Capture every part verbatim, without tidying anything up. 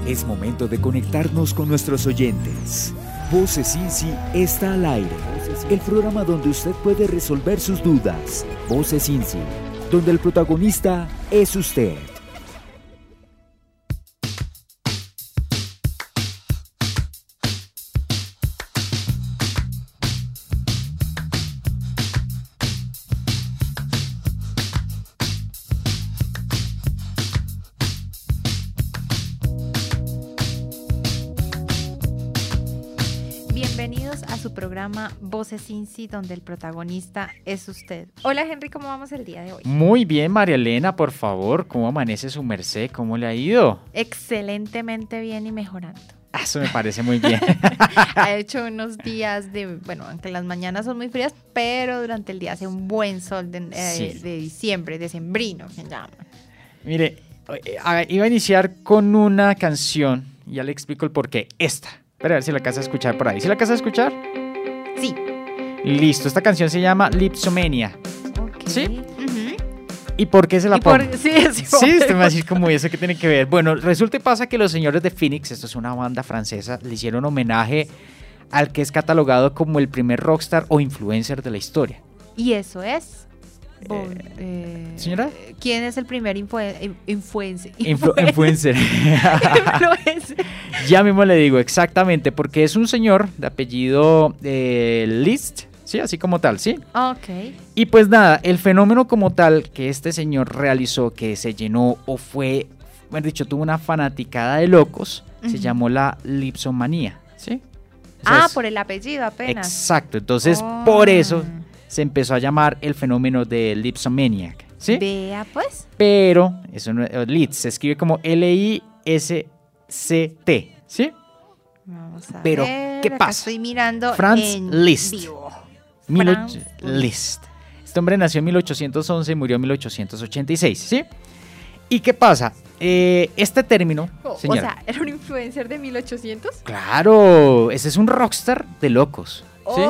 Es momento de conectarnos con nuestros oyentes. Voces INSI está al aire. El programa donde usted puede resolver sus dudas. Voces INSI, donde el protagonista es usted. Bienvenidos a su programa Voces INSI, donde el protagonista es usted. Hola Henry, ¿cómo vamos el día de hoy? Muy bien, María Elena, por favor, ¿cómo amanece su merced? ¿Cómo le ha ido? Excelentemente bien y mejorando. Eso me parece muy bien. Ha hecho unos días de, bueno, aunque las mañanas son muy frías, pero durante el día hace un buen sol de, eh, Sí. de diciembre, decembrino, se llama. Mire, eh, a- iba a iniciar con una canción, y ya le explico el porqué. Esta. Espera a ver si la casa a escuchar por ahí. ¿Sí la casa a escuchar? Sí. Listo, esta canción se llama Lipsomania. Ok. ¿Sí? Ujú. ¿Y por qué se la Y por- pongo? sí, sí, Sí, usted me va a decir como eso que tiene que ver. Bueno, resulta y pasa que los señores de Phoenix, esto es una banda francesa, le hicieron homenaje al que es catalogado como el primer rockstar o influencer de la historia. Y eso es... Bo- eh, ¿Señora? ¿Quién es el primer influen- influencer? Influ- influencer. Influencer. Ya mismo le digo exactamente, porque es un señor de apellido eh, Liszt, ¿sí? Así como tal, ¿sí? Ok. Y pues nada, el fenómeno como tal que este señor realizó, que se llenó o fue, mejor dicho, tuvo una fanaticada de locos, se Ujú. llamó la lipsomanía, ¿sí? O sea, Ah, es- por el apellido apenas. Exacto, entonces Oh. por eso se empezó a llamar el fenómeno de Lipsomaniac, ¿sí? Vea pues. Pero, eso no es, Liszt, se escribe como L I S C T, ¿sí? Vamos a Pero, ver, ¿qué acá pasa? Estoy mirando Franz en Liszt. vivo. Mil och- Franz Liszt. Este hombre nació en mil ochocientos once y murió en mil ochocientos ochenta y seis, ¿sí? ¿Y qué pasa? Eh, este término, O, o señora, sea, ¿era un influencer de mil ochocientos? claro, ese es un rockstar de locos, ¿sí?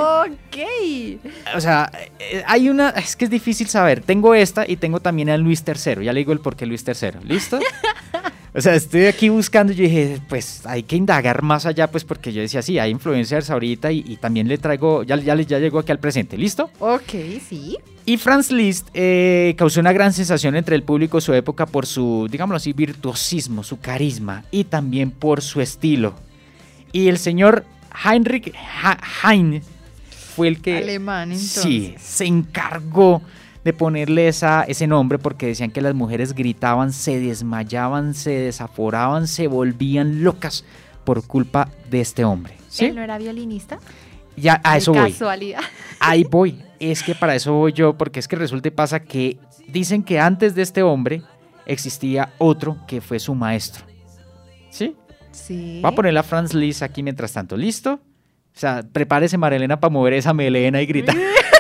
Ok. O sea, eh, hay una, es que es difícil saber. Tengo esta y tengo también a Luis tercero. Ya le digo el por qué Luis tercero. ¿Listo? O sea, estoy aquí buscando y yo dije, pues hay que indagar más allá, pues porque yo decía, sí, hay influencers ahorita y, y también le traigo, ya, ya, ya llegó aquí al presente. ¿Listo? Ok, sí. Y Franz Liszt eh, causó una gran sensación entre el público de su época por su, digámoslo así, virtuosismo, su carisma y también por su estilo. Y el señor Heinrich Ha- Heine fue el que Alemán, entonces. sí, se encargó de ponerle esa, ese nombre porque decían que las mujeres gritaban, se desmayaban, se desaforaban, se volvían locas por culpa de este hombre. ¿Sí? ¿Él no era violinista? Ya a eso De voy. casualidad. Ahí voy. Es que para eso voy yo, porque es que resulta y pasa que dicen que antes de este hombre existía otro que fue su maestro. ¿Sí? Sí. Voy a poner a Franz Liszt aquí mientras tanto. ¿Listo? O sea, prepárese, Marilena, para mover esa melena y gritar.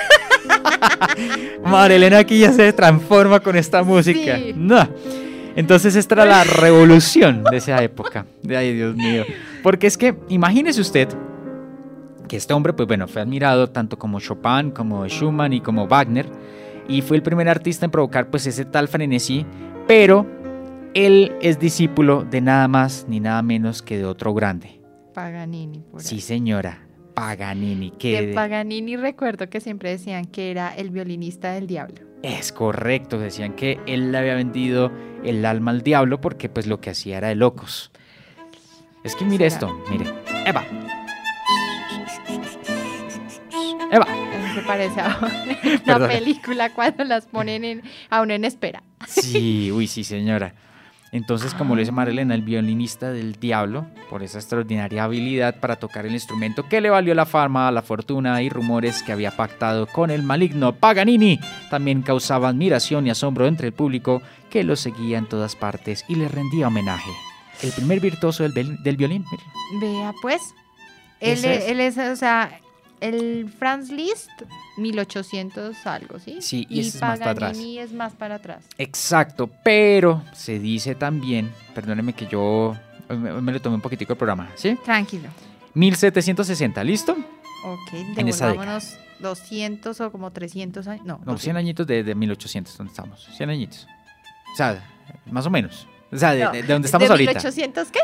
Marilena aquí ya se transforma con esta música. Sí. No. Entonces esta era la revolución de esa época. De ay, Dios mío. Porque es que, imagínese usted que este hombre, pues bueno, fue admirado tanto como Chopin, como Schumann y como Wagner. Y fue el primer artista en provocar pues ese tal frenesí. Pero él es discípulo de nada más ni nada menos que de otro grande. Paganini, por ahí. Sí, señora, Paganini. Que De Paganini recuerdo que siempre decían que era el violinista del diablo. es correcto, decían que él le había vendido el alma al diablo porque pues lo que hacía era de locos. Es que mire ¿Será? esto, mire. Eva. Eva. Eso se parece a una Perdón. película cuando las ponen en, a uno en espera. Sí, uy, sí, señora. Entonces, como lo dice Marilena, el violinista del diablo, por esa extraordinaria habilidad para tocar el instrumento que le valió la fama, la fortuna y rumores que había pactado con el maligno Paganini, también causaba admiración y asombro entre el público que lo seguía en todas partes y le rendía homenaje. El primer virtuoso del, vel- del violín, mire. Vea pues. Él, Ese es, es. él es, o sea, el Franz Liszt, mil ochocientos algo, ¿sí? Sí, y ese es más para atrás. Paganini es más para atrás. Exacto, pero se dice también, perdóneme que yo hoy me, hoy me le tomé un poquitico el programa, ¿sí? Tranquilo. mil setecientos sesenta, ¿listo? Ok, En esa devolvámonos doscientos o como trescientos años. No, No, cien doscientos. añitos de, de mil ochocientos, ¿dónde estamos? cien añitos. O sea, más o menos. O sea, de, No, de- de donde estamos ¿de ahorita. mil ochocientos qué?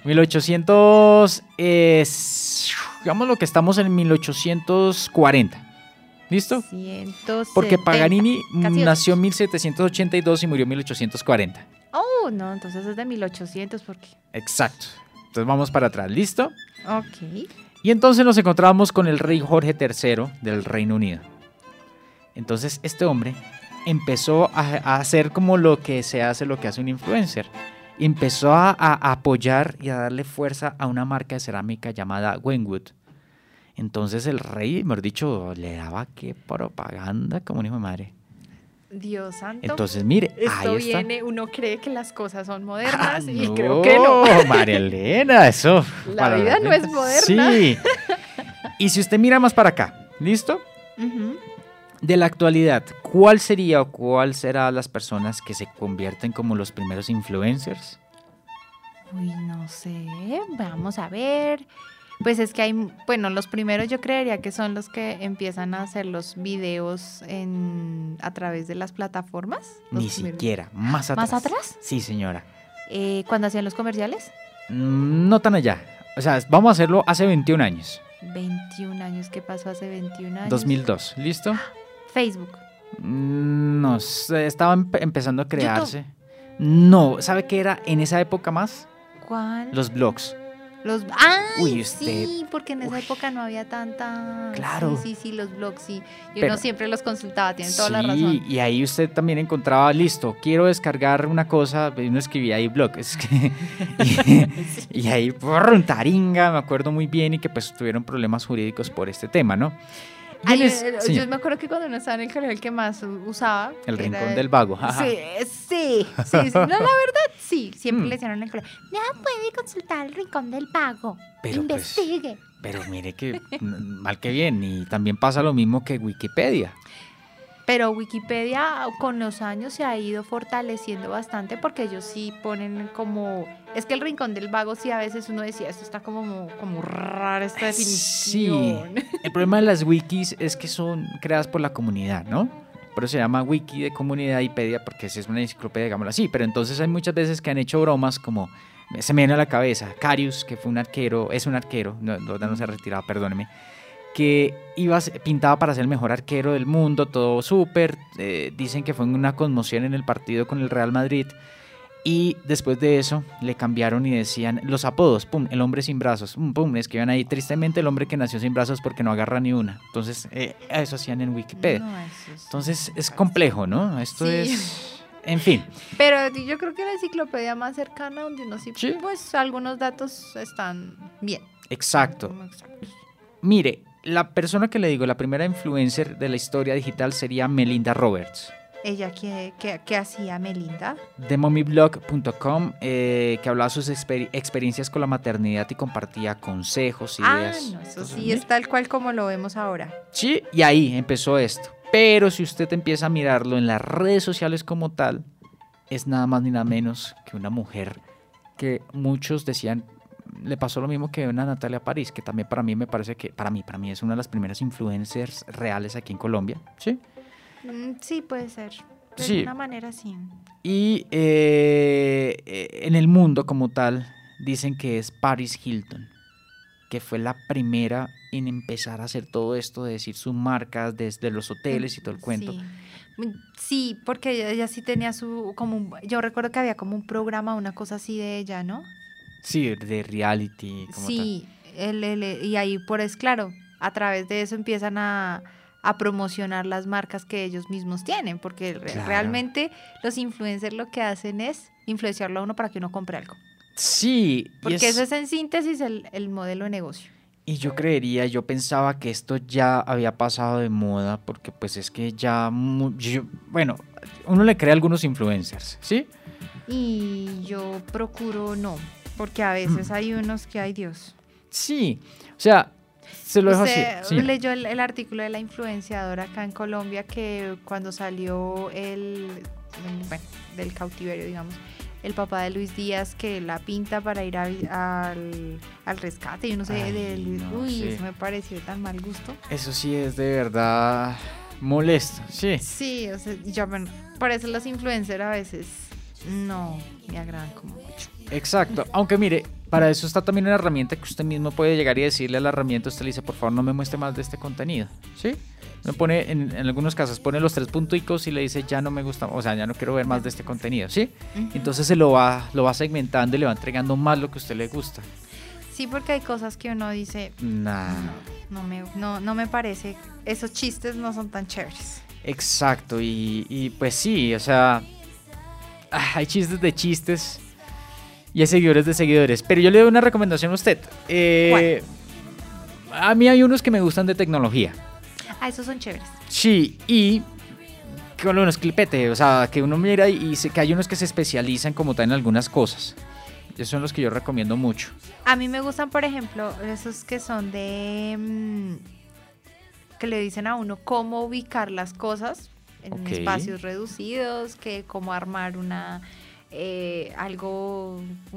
mil ochocientos, eh, digamos lo que estamos en mil ochocientos cuarenta. ¿Listo? ciento setenta. Porque Paganini Casi nació en mil setecientos ochenta y dos y murió en mil ochocientos cuarenta. Oh, no, entonces es de mil ochocientos, ¿por qué? Exacto. Entonces vamos para atrás, ¿listo? Ok. Y entonces nos encontramos con el rey Jorge tercero del Reino Unido. Entonces este hombre empezó a, a hacer como lo que se hace, lo que hace un influencer. Empezó a, a apoyar y a darle fuerza a una marca de cerámica llamada Wenwood. Entonces el rey, mejor dicho, le daba qué propaganda como un hijo de madre. Dios santo. Entonces, mire, Esto ahí está. viene, uno cree que las cosas son modernas Ah, y no, creo que no. María Elena, eso. La para vida no es gente. moderna. Sí. Y si usted mira más para acá, ¿listo? Ujú. De la actualidad, ¿cuál sería o cuál será las personas que se convierten como los primeros influencers? Uy, no sé, vamos a ver. Pues es que hay, bueno, los primeros yo creería que son los que empiezan a hacer los videos en, a través de las plataformas. Los Ni primeros. siquiera, más atrás. ¿Más atrás? Sí, señora. Eh, cuando hacían los comerciales, Mm, No tan allá. O sea, vamos a hacerlo hace veintiún años. veintiún años, ¿qué pasó hace veintiún años? dos mil dos, ¿listo? Facebook. Mm, No sé, estaba empe- empezando a crearse. No, ¿sabe qué era en esa época más? ¿Cuál? Los blogs. Los, ¡ay, Uy, usted- sí! Porque en esa Uy. época no había tanta... Claro. Sí, sí, sí, los blogs, sí. Y Pero- uno siempre los consultaba, tienen toda Sí, la razón. y ahí usted también encontraba, listo, quiero descargar una cosa, y uno escribía ahí blog, es que, y, y ahí, brr, taringa, me acuerdo muy bien, y que pues tuvieron problemas jurídicos por este tema, ¿no? Y Ay, en es- eh, sí, yo me acuerdo que cuando uno estaba en el colegio el que más u- usaba... el era rincón el- del vago, jaja. Sí, sí, sí, sí. No, la verdad, sí. Siempre Mm. le decían en el colegio, no puede consultar el rincón del vago. Pero, pues, Investigue. Pero mire que n- mal que bien, y también pasa lo mismo que Wikipedia. Pero Wikipedia con los años se ha ido fortaleciendo bastante porque ellos sí ponen como... Es que el rincón del vago sí a veces uno decía, esto está como, como rara esta Sí, definición. el problema de las wikis es que son creadas por la comunidad, ¿no? Por eso se llama wiki de comunidad y pedia, porque es una enciclopedia, digámoslo así. Pero entonces hay muchas veces que han hecho bromas como, se me viene a la cabeza, Carius, que fue un arquero, es un arquero, no, no, no se ha retirado, perdóneme, que iba, pintaba para ser el mejor arquero del mundo, todo súper, eh, dicen que fue una conmoción en el partido con el Real Madrid. Y después de eso le cambiaron y decían los apodos, pum, el hombre sin brazos, pum, pum, escribían ahí tristemente el hombre que nació sin brazos porque no agarra ni una. Entonces, eh, eso hacían en Wikipedia. No, eso sí. Entonces es complejo, ¿no? Esto Sí. es... En fin, Pero yo creo que la enciclopedia más cercana donde uno sí, Sí. pues algunos datos están bien. exacto. Como exactos. Mire, la persona que le digo, la primera influencer de la historia digital sería Melinda Roberts. Ella, ¿qué, qué, qué hacía Melinda? De mommyblog punto com, eh, que hablaba sus exper- experiencias con la maternidad y compartía consejos, Ah, ideas. no, eso Entonces, sí mire, es tal cual como lo vemos ahora. Sí, y ahí empezó esto. Pero si usted empieza a mirarlo en las redes sociales como tal, es nada más ni nada menos que una mujer que muchos decían, le pasó lo mismo que a una Natalia París, que también para mí me parece que, para mí, para mí es una de las primeras influencers reales aquí en Colombia, ¿sí? Mm, Sí, puede ser. De Sí. alguna manera sí. Y eh, eh, en el mundo como tal, dicen que es Paris Hilton, que fue la primera en empezar a hacer todo esto, de decir sus marcas, desde los hoteles y todo el cuento. Sí. Mm, Sí, porque ella, ella sí tenía su, como un- yo recuerdo que había como un programa, una cosa así de ella, ¿no? Sí, de reality. Como Sí, el- el- y ahí por es claro, a través de eso empiezan a, a promocionar las marcas que ellos mismos tienen, porque re- Claro. realmente los influencers lo que hacen es influenciarlo a uno para que uno compre algo. tal. Sí, y, Porque es- eso es en síntesis el, el modelo de negocio. y yo creería, yo pensaba que esto ya había pasado de moda, porque pues es que ya, mu- yo- bueno, uno le cree a algunos influencers, ¿sí? Y yo procuro no, porque a veces Mm. hay unos que hay Dios. Sí, o sea, se lo dejo así. Usted Sí. leyó el, el artículo de la influenciadora acá en Colombia que cuando salió el, bueno, del cautiverio, digamos, el papá de Luis Díaz que la pinta para ir a- al, al rescate, yo no sé, Ay, del, no, uy, sí. eso me pareció tan mal gusto. Eso sí es de verdad molesto, sí. Sí, o sea, yo, bueno, por eso los influencers a veces no me agradan como mucho. Exacto, aunque mire, para eso está también una herramienta que usted mismo puede llegar y decirle a la herramienta, usted le dice, por favor, no me muestre más de este contenido, ¿sí? Me pone, en, en algunos casos, pone los tres punticos y le dice, ya no me gusta, o sea, ya no quiero ver más de este contenido, ¿sí? Uh-huh. Entonces se lo va, lo va segmentando y le va entregando más lo que a usted le gusta. Sí, porque hay cosas que uno dice, nah. no, no, me, no, no me parece, esos chistes no son tan chéveres. Exacto, y, y pues sí, o sea, hay chistes de chistes y hay seguidores de seguidores, pero yo le doy una recomendación a usted. Eh, a mí hay unos que me gustan de tecnología. Ah, esos son chéveres. Sí, y con unos clipetes, o sea, que uno mira y, y que hay unos que se especializan como tal en algunas cosas. Esos son los que yo recomiendo mucho. A mí me gustan, por ejemplo, esos que son de... Mmm, que le dicen a uno cómo ubicar las cosas en okay. espacios reducidos, que cómo armar una... Eh, algo,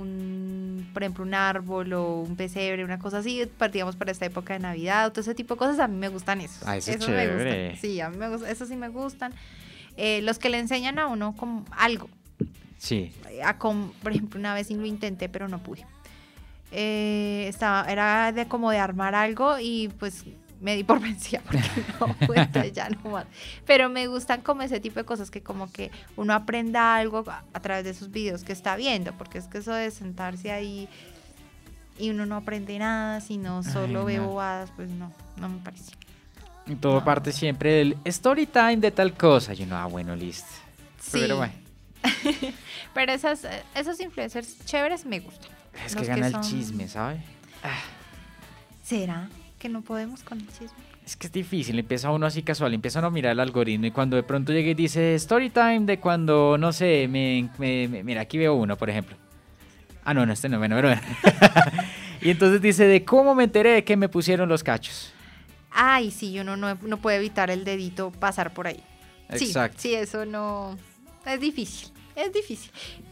un, por ejemplo, un árbol o un pesebre, una cosa así, digamos, para esta época de Navidad, todo ese tipo de cosas, a mí me gustan esos. Ah, eso esos es chévere. Me gustan. Sí, a mí me gustan, esos sí me gustan. Eh, los que le enseñan a uno como algo. Sí. A, con, por ejemplo, una vez sí lo intenté, pero no pude. Eh, estaba, era de como de armar algo y pues me di por vencida porque no pude, ya no más. Pero me gustan como ese tipo de cosas que como que uno aprenda algo a, a través de esos videos que está viendo, porque es que eso de sentarse ahí y uno no aprende nada, sino solo Ay, ve no. bobadas, pues no, no me parece. Y todo no. parte siempre del story time de tal cosa. Y uno, ah, bueno, listo. Sí. Pero bueno. Pero esas, esos influencers chéveres me gustan. Es que gana que son... el chisme, ¿sabe? Ah. ¿Será que no podemos con el chisme? Es que es difícil, empieza uno así casual, empieza uno a mirar el algoritmo y cuando de pronto llega y dice story time de cuando, no sé, me, me, me mira, aquí veo uno, por ejemplo. Ah, no, no, este no, bueno, pero bueno. Y entonces dice de cómo me enteré de que me pusieron los cachos. Ay, sí, uno no, no puede evitar el dedito pasar por ahí. Exacto. Sí, sí, eso no... Es difícil, es difícil.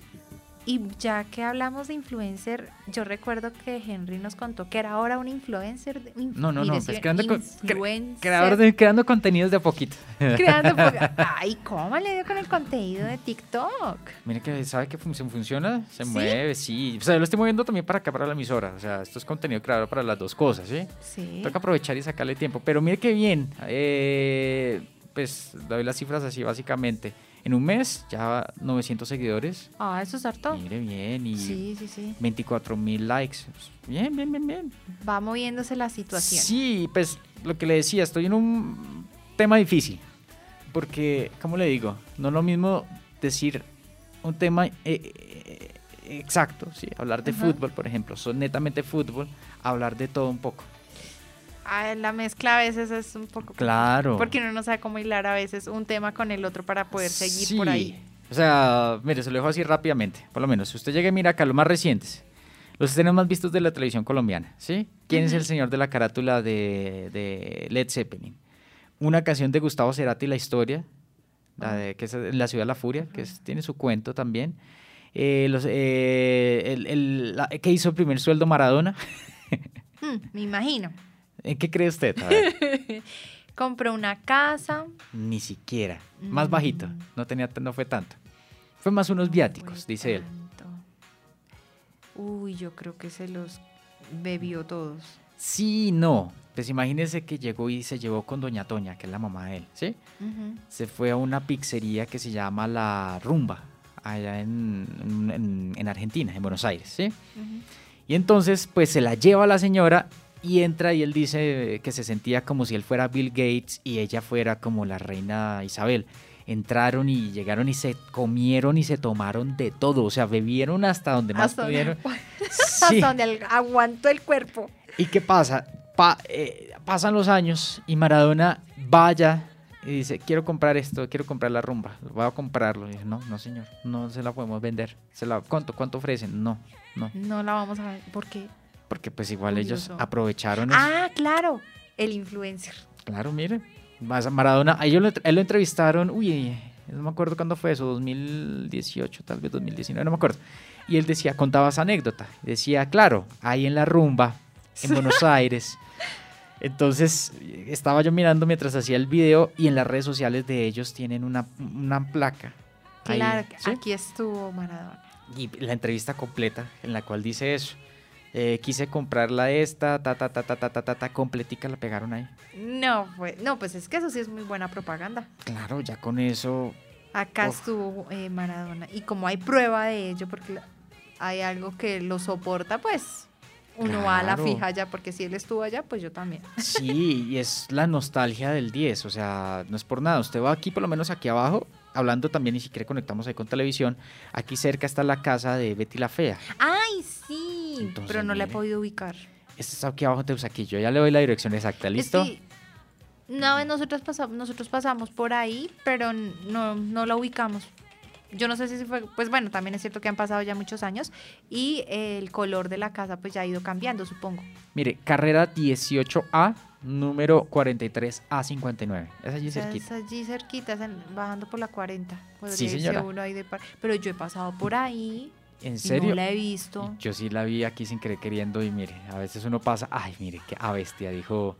Y ya que hablamos de influencer, yo recuerdo que Henry nos contó que era ahora un influencer. De, inf- no, no, no, pues creando, con, cre- creador de, creando contenidos de a poquito. Creando po- Ay, ¿cómo le dio con el contenido de TikTok? Mira que sabe que fun- funciona, se ¿Sí? mueve, sí. O sea, yo lo estoy moviendo también para acá, para la emisora. O sea, esto es contenido creado para las dos cosas, ¿sí? Sí. Toca aprovechar y sacarle tiempo. Pero mire que bien, eh, pues doy las cifras así básicamente. En un mes, ya novecientos seguidores. Ah, eso es harto. Mire bien, y sí, sí, sí. veinticuatro mil likes. Bien, bien, bien, bien. Va moviéndose la situación. Sí, pues lo que le decía, estoy en un tema difícil. Porque, ¿cómo le digo? No es lo mismo decir un tema eh, eh, exacto, ¿sí? Hablar de uh-huh. fútbol, por ejemplo, son netamente fútbol, hablar de todo un poco. Ah, la mezcla a veces es un poco... Claro. Porque uno no sabe cómo hilar a veces un tema con el otro para poder seguir sí. por ahí. O sea, mire, se lo dejo así rápidamente. Por lo menos, si usted llega y mira acá los más recientes, los estrenos más vistos de la televisión colombiana, ¿sí? ¿Quién uh-huh. es el señor de la carátula de, de Led Zeppelin? Una canción de Gustavo Cerati, La Historia, uh-huh. la de, que es La Ciudad de la Furia, uh-huh. que es, tiene su cuento también. Eh, los, eh, el, el, la, ¿Qué hizo el primer sueldo Maradona? hmm, me imagino. ¿En qué cree usted? A ver. Compró una casa. Ni siquiera. Mm. Más bajito. No tenía, no fue tanto. Fue más unos no viáticos, dice tanto. él. Uy, yo creo que se los bebió todos. Sí, no. Pues imagínese que llegó y se llevó con doña Toña, que es la mamá de él, ¿sí? Uh-huh. Se fue a una pizzería que se llama La Rumba, allá en, en, en Argentina, en Buenos Aires, ¿sí? Uh-huh. Y entonces, pues se la lleva la señora... Y entra y él dice que se sentía como si él fuera Bill Gates y ella fuera como la reina Isabel. Entraron y llegaron y se comieron y se tomaron de todo. O sea, bebieron hasta donde más hasta pudieron. Donde, sí. Hasta donde aguantó el cuerpo. ¿Y qué pasa? Pa, eh, pasan los años y Maradona vaya y dice, quiero comprar esto, quiero comprar la rumba. Voy a comprarlo. Y dice, no, no señor, no se la podemos vender. Se la, ¿cuánto, ¿Cuánto ofrecen? No, no. No la vamos a ver. ¿Por qué? Porque pues igual Curioso. ellos aprovecharon Ah, eso. Claro, el influencer. Claro, mire, Maradona, a ellos lo, él lo entrevistaron, uy, no me acuerdo cuándo fue eso, dos mil dieciocho, tal vez dos mil diecinueve, no me acuerdo. Y él decía, contaba esa anécdota, decía, claro, ahí en la rumba, en Buenos Aires. Entonces, estaba yo mirando mientras hacía el video y en las redes sociales de ellos tienen una, una placa. Claro, ahí, ¿sí? Aquí estuvo Maradona. Y la entrevista completa en la cual dice eso. eh, quise comprarla esta, ta, ta, ta, ta, ta, ta, ta, ta, completica la pegaron ahí. No, pues, no, pues es que eso sí es muy buena propaganda. Claro, ya con eso... Acá Uf. estuvo eh, Maradona. Y como hay prueba de ello, porque la- hay algo que lo soporta, pues uno va a la Claro. fija allá, porque si él estuvo allá, pues yo también. Sí, y es la nostalgia del diez, o sea, no es por nada. Usted va aquí, por lo menos aquí abajo, hablando también, y si quiere conectamos ahí con televisión, aquí cerca está la casa de Betty la Fea. ¡Ay, sí! Entonces, Pero no la he mire. podido ubicar. Este está aquí abajo en Teusaquillo, ya le doy la dirección exacta, ¿listo? Es que una vez nosotros pasamos, nosotros pasamos por ahí, pero no, no la ubicamos. Yo no sé si fue, pues bueno, también es cierto que han pasado ya muchos años y el color de la casa pues ya ha ido cambiando, supongo. Mire, carrera dieciocho A, número cuarenta y tres A cincuenta y nueve. Es allí O sea, cerquita. es allí cerquita, es en- bajando por la cuarenta. Podría Sí, irse señora. uno ahí de par- Pero yo he pasado por ahí ¿En y serio? no la he visto. Yo sí la vi aquí sin querer queriendo y mire, a veces uno pasa, ay, mire, qué a bestia, dijo.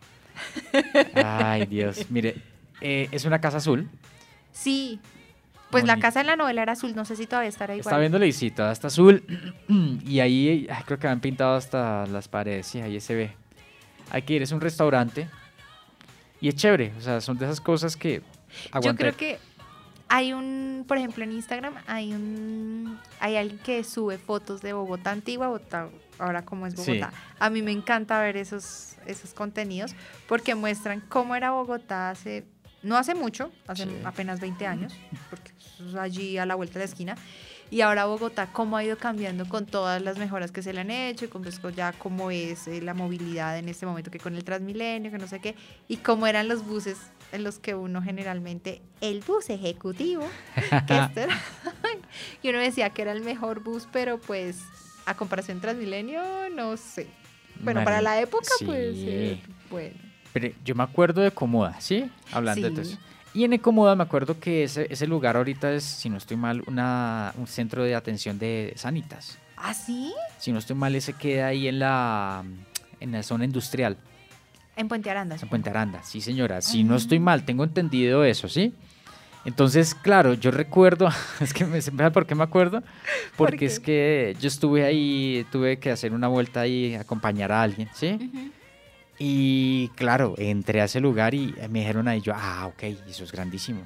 Ay, Dios, mire, eh, es una casa azul. Sí, pues la Bonito. casa en la novela era azul, no sé si todavía estará igual. Está viendo la visita, está azul y ahí ay, creo que han pintado hasta las paredes, sí, ahí se ve. Hay que ir, es un restaurante y es chévere, o sea, son de esas cosas que Yo aguantar. creo que hay un, por ejemplo, en Instagram hay un, hay alguien que sube fotos de Bogotá antigua, Bogotá, ahora como es Sí. Bogotá. A mí me encanta ver esos, esos contenidos porque muestran cómo era Bogotá hace, no hace mucho, hace Sí. apenas veinte años, porque es allí a la vuelta de la esquina. Y ahora Bogotá, cómo ha ido cambiando con todas las mejoras que se le han hecho, y con pues, con ya cómo es eh, la movilidad en este momento, que con el Transmilenio, que no sé qué, y cómo eran los buses en los que uno generalmente, el bus ejecutivo, que este era- y uno decía que era el mejor bus, pero pues a comparación Transmilenio, no sé. Bueno, para Mari- la época, sí. pues, eh, bueno. Pero yo me acuerdo de Comoda, ¿sí? Hablando de Sí. eso. Y en Ecomoda me acuerdo que ese, ese lugar ahorita es, si no estoy mal, una, un centro de atención de sanitas. ¿Ah, sí? Si no estoy mal, ese queda ahí en la, en la zona industrial, En Puente Aranda. en Puente Aranda. Sí, señora. Si no Ah. estoy mal, tengo entendido eso, ¿sí? Entonces, claro, yo recuerdo, es que me, ¿sabe por qué me acuerdo? ¿Por Porque es qué? que yo estuve ahí, tuve que hacer una vuelta ahí, acompañar a alguien, ¿sí? Ujú. Y claro, entré a ese lugar y me dijeron ahí, yo, ah, ok, eso es grandísimo.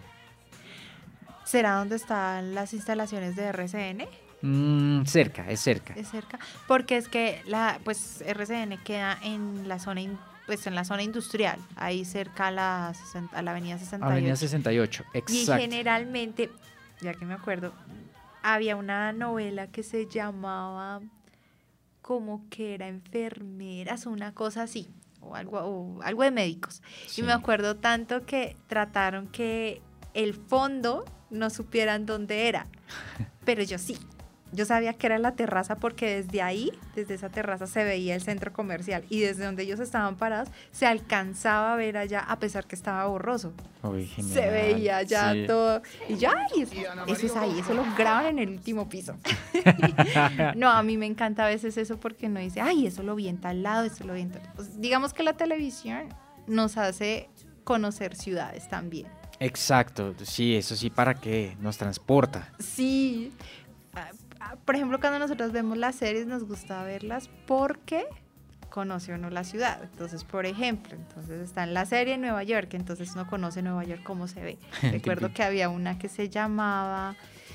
¿Será donde están las instalaciones de R C N? Mm, cerca, es cerca. Es cerca. Porque es que la, pues R C N queda en la zona, in- pues en la zona industrial, ahí cerca a la, sesen- a la avenida sesenta y ocho. Avenida sesenta y ocho, Y exacto. generalmente, ya que me acuerdo, había una novela que se llamaba como que era enfermeras o una cosa así, o algo, o algo de médicos. Sí. Y me acuerdo tanto que trataron que el fondo no supieran dónde era, pero yo sí. Yo sabía que era la terraza porque desde ahí, desde esa terraza se veía el centro comercial y desde donde ellos estaban parados se alcanzaba a ver allá a pesar que estaba borroso. Uy, genial. Se veía ya Sí. todo. Y ya, y eso, eso es ahí, eso lo graban en el último piso. No, a mí me encanta a veces eso porque no dice, ay, eso lo vi en tal lado, eso lo vi en tal. Pues, digamos que la televisión nos hace conocer ciudades también. Exacto, sí, eso sí, ¿para qué? Nos transporta. Sí. Ah, ah, Por ejemplo, cuando nosotros vemos las series, nos gusta verlas porque conoce uno la ciudad. Entonces, por ejemplo, entonces está en la serie en Nueva York, entonces uno conoce Nueva York cómo se ve. Recuerdo que había una que se llamaba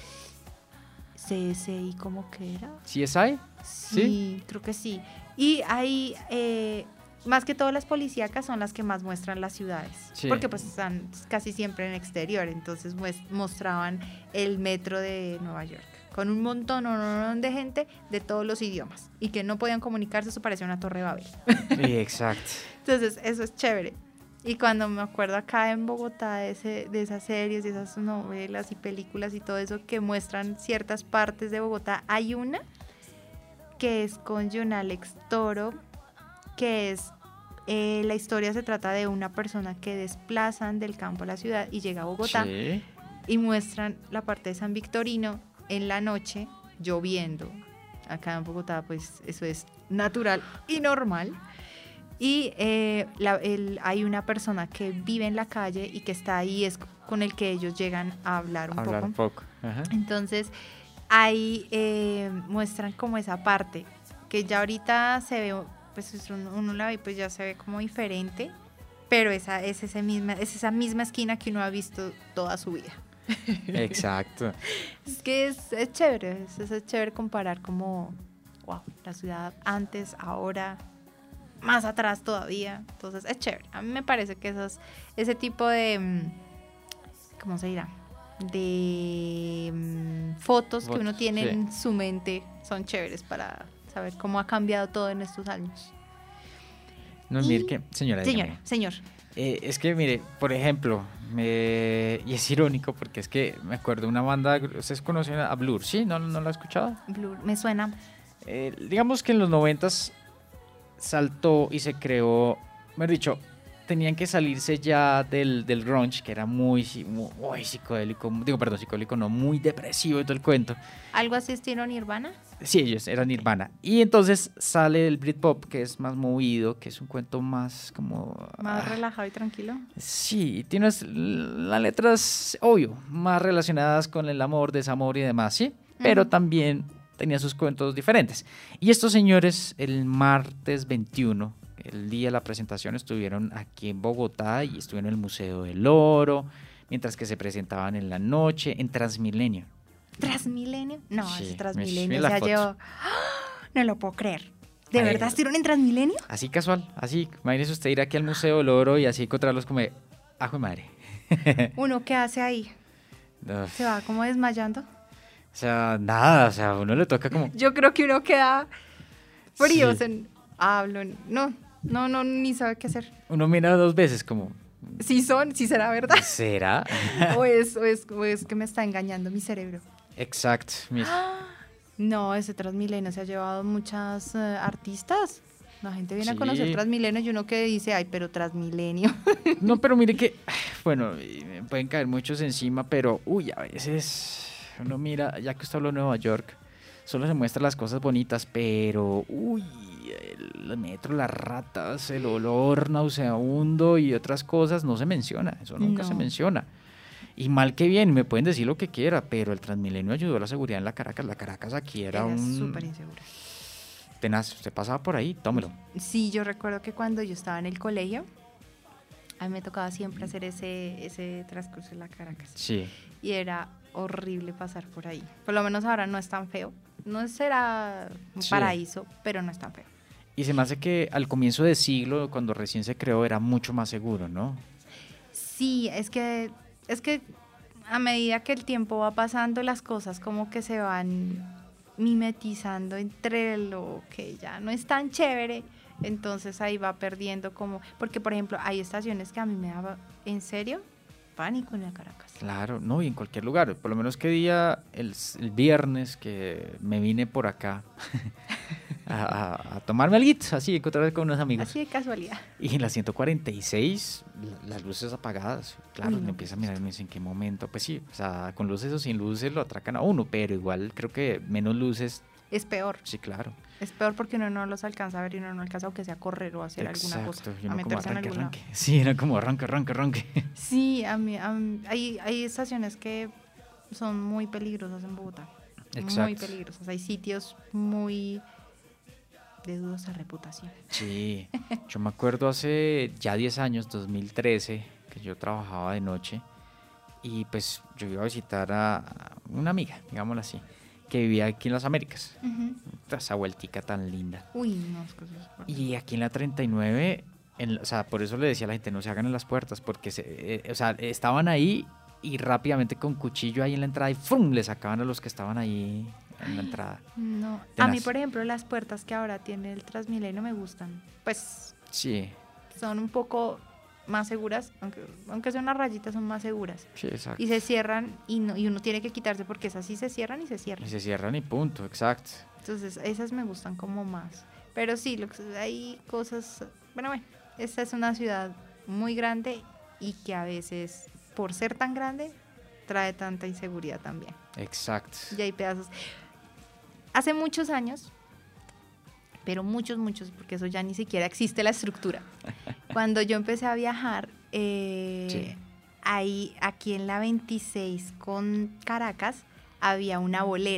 C S I, ¿cómo que era? ¿Sí es ahí? Sí, creo que sí. Y ahí, eh, más que todo las policíacas son las que más muestran las ciudades, Sí. porque pues están casi siempre en exterior, entonces mues- mostraban el metro de Nueva York, con un montón, un montón de gente de todos los idiomas, y que no podían comunicarse, eso parecía una torre de Babel. Sí, exacto. Entonces, eso es chévere. Y cuando me acuerdo acá en Bogotá de, ese, de esas series, de esas novelas y películas y todo eso que muestran ciertas partes de Bogotá, hay una que es con John Alex Toro, que es, eh, la historia se trata de una persona que desplazan del campo a la ciudad y llega a Bogotá, Sí. y muestran la parte de San Victorino en la noche, lloviendo. Acá en Bogotá, pues eso es natural y normal. Y eh, la- el- hay una persona que vive en la calle y que está ahí, es con el que ellos llegan a hablar un Hablar poco. un poco. Ajá. Entonces, ahí eh, muestran como esa parte que ya ahorita se ve, pues uno, uno la ve, pues ya se ve como diferente, pero esa es, ese misma, es esa misma esquina que uno ha visto toda su vida. Exacto. Es que es, es chévere, es, es chévere comparar como, wow, la ciudad antes, ahora, más atrás todavía. Entonces es chévere. A mí me parece que esos, ese tipo de, ¿cómo se dirá? De um, fotos, fotos que uno tiene sí. en su mente son chéveres para saber cómo ha cambiado todo en estos años. No, y, mire que, señora. Señora, dígame. señor. Eh, es que, mire, por ejemplo, me, y es irónico porque es que me acuerdo de una banda, ¿ustedes conocen a Blur? ¿Sí? ¿No, no la ha escuchado? Blur, me suena. Eh, digamos que en los noventas saltó y se creó, mejor dicho, tenían que salirse ya del, del grunge, que era muy, muy, muy psicodélico, digo, perdón, psicodélico no, muy depresivo y todo el cuento. ¿Algo así estilo Nirvana? Sí, ellos eran Nirvana. Y entonces sale el Britpop, que es más movido, que es un cuento más como... Más ah, relajado y tranquilo. Sí, tiene unas, las letras, obvio, más relacionadas con el amor, desamor y demás, ¿sí? Uh-huh. Pero también tenía sus cuentos diferentes. Y estos señores, el martes veintiuno, el día de la presentación, estuvieron aquí en Bogotá y estuvieron en el Museo del Oro, mientras que se presentaban en la noche en Transmilenio. ¿Transmilenio? No, sí, ese Transmilenio se ha llevado... ¡Oh! No lo puedo creer. ¿De Ay, verdad estuvieron en Transmilenio? Así casual, así. Imagínese usted ir aquí al Museo del Oro y así encontrarlos como de, ajo de madre. ¿Uno qué hace ahí? Uf. ¿Se va como desmayando? O sea, nada, o sea, a uno le toca como... Yo creo que uno queda frío, sí. o sea, hablo, no, no, no, ni sabe qué hacer. Uno mira dos veces como... Sí son, sí será verdad. ¿Será? o, es, o, es, o es que me está engañando mi cerebro. Exacto. ¡Ah! No, ese Transmilenio se ha llevado muchas uh, artistas. La gente viene sí. a conocer Transmilenio y uno que dice, ay, pero Transmilenio. No, pero mire que, bueno, me pueden caer muchos encima, pero, uy, a veces uno mira, ya que usted habló de Nueva York, solo se muestran las cosas bonitas, pero, uy, el metro, las ratas, el olor nauseabundo y otras cosas no se menciona, eso nunca no. se menciona. Y mal que bien, me pueden decir lo que quiera, pero el Transmilenio ayudó a la seguridad en la Caracas. La Caracas aquí era, era un... súper insegura. Tenaz, usted pasaba por ahí, tómelo. Sí, yo recuerdo que cuando yo estaba en el colegio, a mí me tocaba siempre hacer ese, ese transcurso en la Caracas. Sí. Y era horrible pasar por ahí. Por lo menos ahora no es tan feo. No será un sí. paraíso, pero no es tan feo. Y se me hace que al comienzo de siglo, cuando recién se creó, era mucho más seguro, ¿no? Sí, es que... Es que a medida que el tiempo va pasando, las cosas como que se van mimetizando entre lo que ya no es tan chévere, entonces ahí va perdiendo como... Porque, por ejemplo, hay estaciones que a mí me daba, ¿en serio? Pánico en la Caracas. Claro, no, y en cualquier lugar. Por lo menos que día, el, el viernes que me vine por acá a, a, a tomarme alguito, así, encontrarme con unos amigos. Así de casualidad. Y en la ciento cuarenta y seis, las luces apagadas. Claro, Uy, no, me empieza a mirar y me dice, ¿en qué momento? Pues sí, o sea, con luces o sin luces lo atracan a uno, pero igual creo que menos luces... Es peor. Sí, claro. Es peor porque uno no los alcanza a ver y uno no alcanza aunque sea a correr o a hacer Exacto, alguna cosa. Y uno a meterse como arranque, en alguna... arranque. Sí, era como arranque, arranque, arranque. Sí, a mí, a mí, hay, hay estaciones que son muy peligrosas en Bogotá. Exacto. Muy peligrosas. Hay sitios muy de dudosa reputación. Sí, yo me acuerdo hace ya diez años, dos mil trece, que yo trabajaba de noche y pues yo iba a visitar a una amiga, digámoslo así, que vivía aquí en las Américas. Uh-huh. Esa vueltica tan linda. Uy, no, es que eso es y aquí en la treinta y nueve, en, o sea, por eso le decía a la gente, no se hagan en las puertas, porque se, eh, o sea, estaban ahí y rápidamente con cuchillo ahí en la entrada y ¡fum!, le sacaban a los que estaban ahí en la entrada. No, Tenaz. A mí, por ejemplo, las puertas que ahora tiene el Transmilenio me gustan. Pues sí, son un poco más seguras, aunque, aunque sean unas rayitas, son más seguras. Sí, exacto. Y se cierran y, no, y uno tiene que quitarse porque esas sí se cierran y se cierran. Y se cierran y punto, exacto. Entonces, esas me gustan como más. Pero sí, lo que, hay cosas... Bueno, bueno, esta es una ciudad muy grande y que a veces, por ser tan grande, trae tanta inseguridad también. Exacto. Y hay pedazos... Hace muchos años, pero muchos, muchos, porque eso ya ni siquiera existe la estructura. Cuando yo empecé a viajar, eh, sí. ahí, aquí en la veintiséis con Caracas, había una bolera.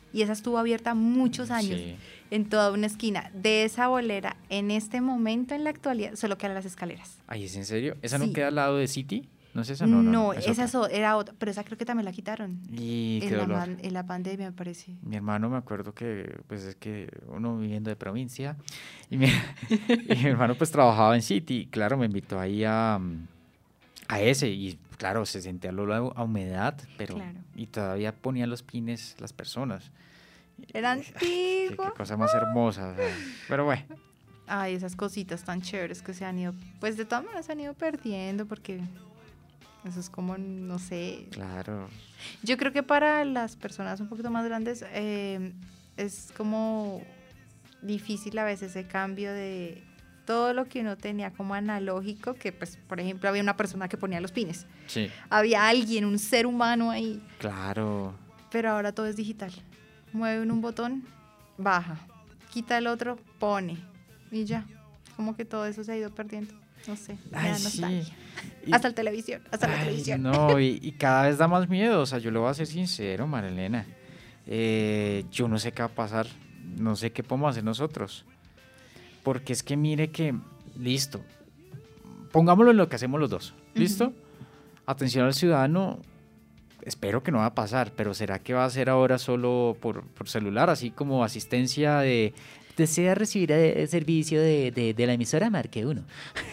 y esa estuvo abierta muchos años, Sí. en toda una esquina. De esa bolera, en este momento, en la actualidad, solo quedan las escaleras. Ay, ¿es en serio? ¿Esa Sí. no queda al lado de City? No es esa, No, no, no, no, es esa otra. so- era otra, pero esa creo que también la quitaron. Y qué En la, dolor. man- en la pandemia, me parece. Mi hermano, me acuerdo que, pues es que uno viviendo de provincia, y mi, y mi hermano pues trabajaba en City, y claro, me invitó ahí a, mm, a ese, y claro, se sentía el olor a humedad, pero, Claro. y todavía ponían los pines las personas. Era Qué, qué antiguo. cosa más hermosa, o sea, pero bueno, Ay, esas cositas tan chéveres que se han ido, pues de todas maneras se han ido perdiendo porque eso es como, no sé. claro, Yo creo que para las personas un poquito más grandes eh, es como difícil a veces ese cambio de todo lo que uno tenía como analógico, que pues por ejemplo había una persona que ponía los pines, sí, había alguien, un ser humano ahí, claro. pero ahora todo es digital. Mueve uno un botón, baja, quita el otro, pone y ya, como que todo eso se ha ido perdiendo, no sé, me Ay, da sí. nostalgia. Y- Hasta la televisión, hasta la Ay, televisión. no, y, y cada vez da más miedo, o sea, yo le voy a ser sincero, Marilena. Eh, yo no sé qué va a pasar, no sé qué podemos hacer nosotros. Porque es que mire que, listo, pongámoslo en lo que hacemos los dos, ¿listo? Ujú. Atención al ciudadano, espero que no va a pasar, pero ¿será que va a ser ahora solo por, por celular, así como asistencia de... ¿Desea recibir eh, servicio de, de, de la emisora? Marque uno.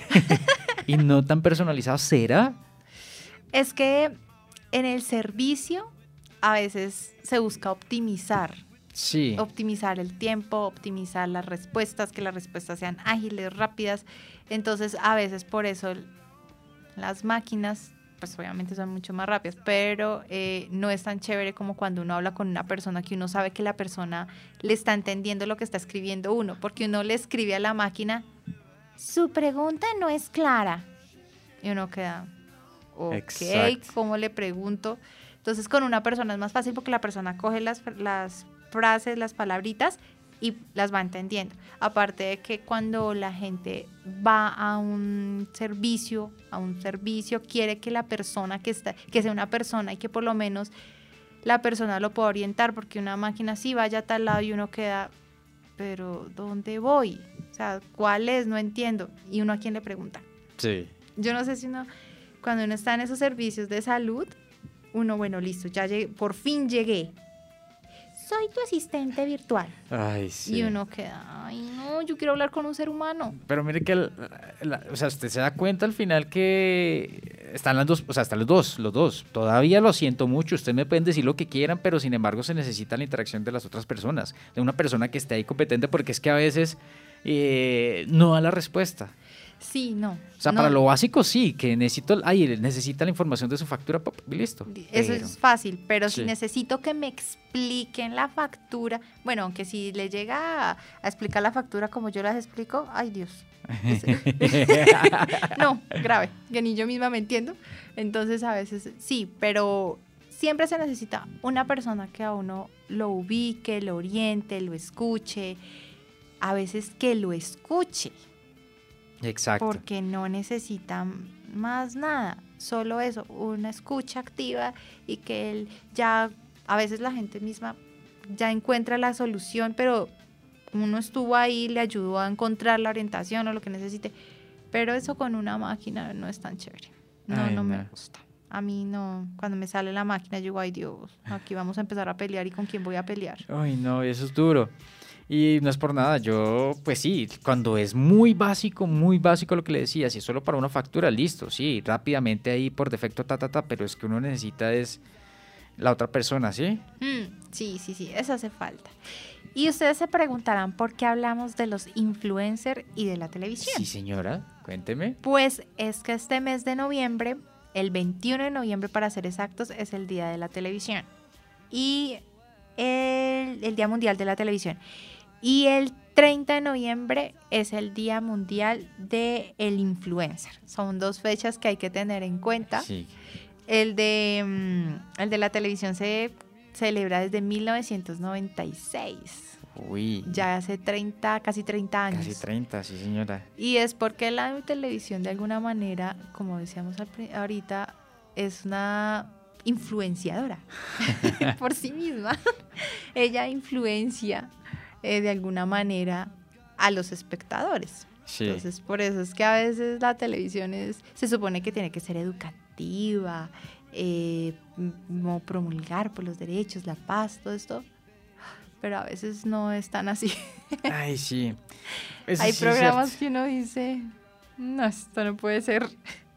Y no tan personalizado, ¿será? Es que en el servicio a veces se busca optimizar, Sí. optimizar el tiempo, optimizar las respuestas, que las respuestas sean ágiles, rápidas. Entonces, a veces por eso el- las máquinas, pues obviamente son mucho más rápidas, pero eh, no es tan chévere como cuando uno habla con una persona que uno sabe que la persona le está entendiendo lo que está escribiendo uno, porque uno le escribe a la máquina, su pregunta no es clara. Y uno queda, ok, Exacto. ¿cómo le pregunto? Entonces con una persona es más fácil porque la persona coge las, las frases, las palabritas y las va entendiendo. Aparte de que cuando la gente va a un servicio, a un servicio, quiere que la persona que está, que sea una persona y que por lo menos la persona lo pueda orientar, porque una máquina sí vaya a tal lado y uno queda, pero ¿dónde voy? O sea, ¿cuál es? No entiendo. ¿Y uno a quién le pregunta? Sí. Yo no sé si uno, cuando uno está en esos servicios de salud, uno, bueno, listo, ya llegué, por fin llegué. Soy tu asistente virtual. Ay, sí. Y uno queda, ay, no, yo quiero hablar con un ser humano. Pero mire que, el- la- o sea, usted se da cuenta al final que están las dos, o sea, están los dos, los dos. Todavía lo siento mucho, ustedes me pueden decir lo que quieran, pero sin embargo se necesita la interacción de las otras personas, de una persona que esté ahí competente, porque es que a veces eh, no da la respuesta. Sí, no. O sea, no, para lo básico sí, que necesito, ay, necesita la información de su factura, pop, y listo. Eso Pero- es fácil, pero si Sí. necesito que me expliquen la factura, bueno, aunque si le llega a, a explicar la factura como yo las explico, ay Dios. No, grave, que ni yo misma me entiendo. Entonces a veces sí, pero siempre se necesita una persona que a uno lo ubique, lo oriente, lo escuche, a veces que lo escuche, Exacto. porque no necesita más nada, solo eso, una escucha activa y que él ya, a veces la gente misma ya encuentra la solución, pero uno estuvo ahí, le ayudó a encontrar la orientación o lo que necesite, pero eso con una máquina no es tan chévere, no, Ay, no me no. gusta. A mí no, cuando me sale la máquina yo digo, ay Dios, aquí vamos a empezar a pelear y con quién voy a pelear. Ay, no, eso es duro. Y no es por nada, yo, pues sí, cuando es muy básico, muy básico lo que le decía, si es solo para una factura, listo, sí, rápidamente ahí por defecto, ta, ta, ta, pero es que uno necesita es la otra persona, ¿sí? Mm, sí, sí, sí, eso hace falta. Y ustedes se preguntarán por qué hablamos de los influencers y de la televisión. Sí, señora, cuénteme. Pues es que este mes de noviembre, el veintiuno de noviembre para ser exactos, es el Día de la Televisión. Y el, el Día Mundial de la Televisión. Y el treinta de noviembre es el Día Mundial del Influencer. Son dos fechas que hay que tener en cuenta. Sí, El de, mm, el de la televisión se celebra desde mil novecientos noventa y seis. uy, Ya hace treinta, casi treinta años. casi treinta, sí, señora. Y es porque la televisión de alguna manera, como decíamos al pri- ahorita, es una influenciadora por sí misma. Ella influencia eh, de alguna manera a los espectadores. Sí. Entonces, por eso es que a veces la televisión es, se supone que tiene que ser educativa, eh, como promulgar por los derechos, la paz, todo esto, pero a veces no es tan así. Ay, sí. Eso Hay sí es programas cierto. que uno dice, no, esto no puede ser.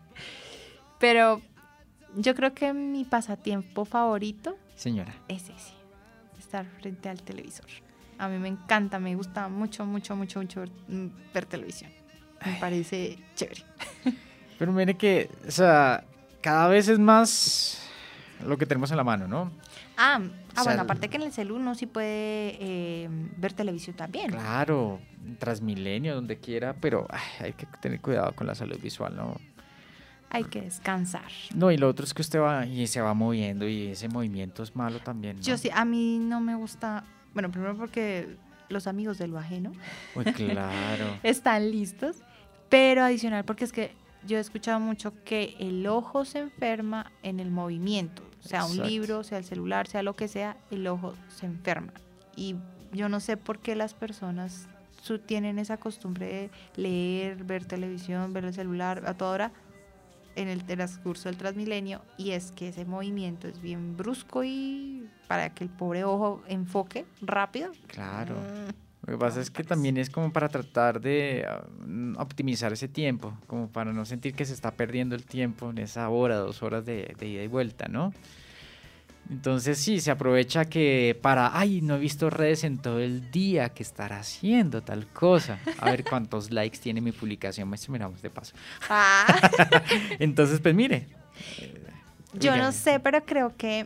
Pero yo creo que mi pasatiempo favorito Señora. es ese, estar frente al televisor. A mí me encanta, me gusta mucho, mucho, mucho, mucho ver, ver televisión. Me parece chévere. Pero mire que, o sea, cada vez es más lo que tenemos en la mano, ¿no? Ah, ah O sea, bueno, aparte que en el celu uno sí puede eh, ver televisión también. Claro, Transmilenio, donde quiera, pero ay, hay que tener cuidado con la salud visual, ¿no? Hay que descansar. No, y lo otro es que usted va y se va moviendo y ese movimiento es malo también, ¿no? Yo sí, a mí no me gusta, bueno, primero porque los amigos de lo ajeno Uy, claro. están listos, pero adicional porque es que yo he escuchado mucho que el ojo se enferma en el movimiento, sea un Exacto. libro, sea el celular, sea lo que sea, el ojo se enferma. Y yo no sé por qué las personas su- tienen esa costumbre de leer, ver televisión, ver el celular a toda hora en el transcurso del Transmilenio, y es que ese movimiento es bien brusco y para que el pobre ojo enfoque rápido. Claro. Mm. Lo que pasa es que también es como para tratar de uh, optimizar ese tiempo, como para no sentir que se está perdiendo el tiempo en esa hora, dos horas de, de ida y vuelta, ¿no? Entonces sí, se aprovecha que para, ay, no he visto redes en todo el día, que estará haciendo tal cosa. A ver cuántos likes tiene mi publicación, pues miramos de paso. Ah. Entonces, pues mire. eh, Yo dígame. no sé, pero creo que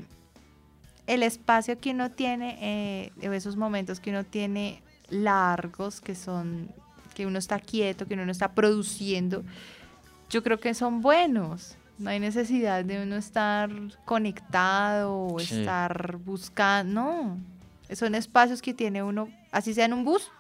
el espacio que uno tiene, eh, esos momentos que uno tiene largos, que son, que uno está quieto, que uno no está produciendo, yo creo que son buenos. No hay necesidad de uno estar conectado o Sí. estar buscando, no. Son espacios que tiene uno, así sea en un bus,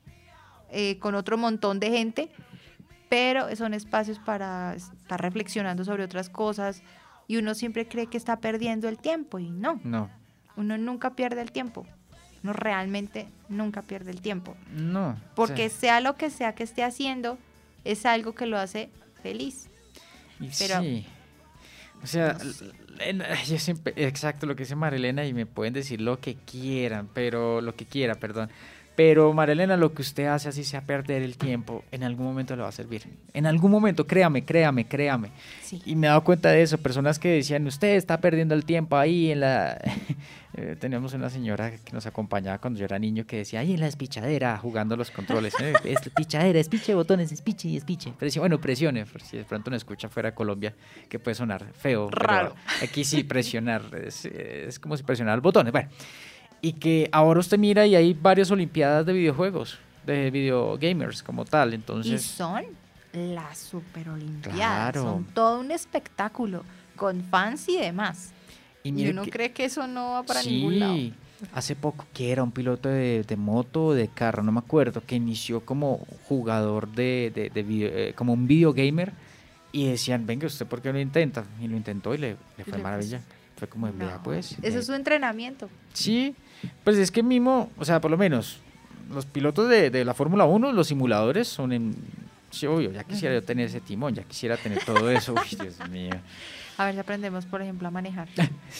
eh, con otro montón de gente, pero son espacios para estar reflexionando sobre otras cosas, y uno siempre cree que está perdiendo el tiempo, y no, No, uno nunca pierde el tiempo, uno realmente nunca pierde el tiempo, no. porque o sea, sea lo que sea que esté haciendo, es algo que lo hace feliz. y pero- sí. O sea, no sé. en- yo siempre, exacto lo que dice Marilena, y me pueden decir lo que quieran, pero lo que quiera, perdón. Pero Marilena, lo que usted hace, así sea perder el tiempo, en algún momento le va a servir. En algún momento, créame, créame, créame. Sí. Y me he dado cuenta de eso, personas que decían, usted está perdiendo el tiempo ahí en la... Eh, teníamos una señora que nos acompañaba cuando yo era niño que decía, ahí en la espichadera, jugando los controles. ¿eh? Es pichadera, espiche botones, espiche y espiche. Presione, bueno, presione, por si de pronto no escucha fuera de Colombia, que puede sonar feo. pero Raro. aquí sí, presionar, es, es como si presionara botones. Bueno, y que ahora usted mira y hay varias olimpiadas de videojuegos, de videogamers como tal, Y entonces... son las super olimpiadas, Claro. son todo un espectáculo con fans y demás. Y Y, mire uno que- cree que eso no va para sí, ningún lado. hace poco que era un piloto de, de moto o de carro, no me acuerdo, que inició como jugador de, de, de video- eh, como un videogamer, y decían, venga, ¿usted por qué lo intenta? Y lo intentó y le, le fue le maravilla. Fue como, No, vea pues. Eso eh, es su entrenamiento. Sí, pues es que mismo, o sea, por lo menos, los pilotos de, de la Fórmula uno, los simuladores son en... Sí, obvio, ya quisiera yo tener ese timón, ya quisiera tener todo eso. Uy, Dios mío. A ver si aprendemos, por ejemplo, a manejar.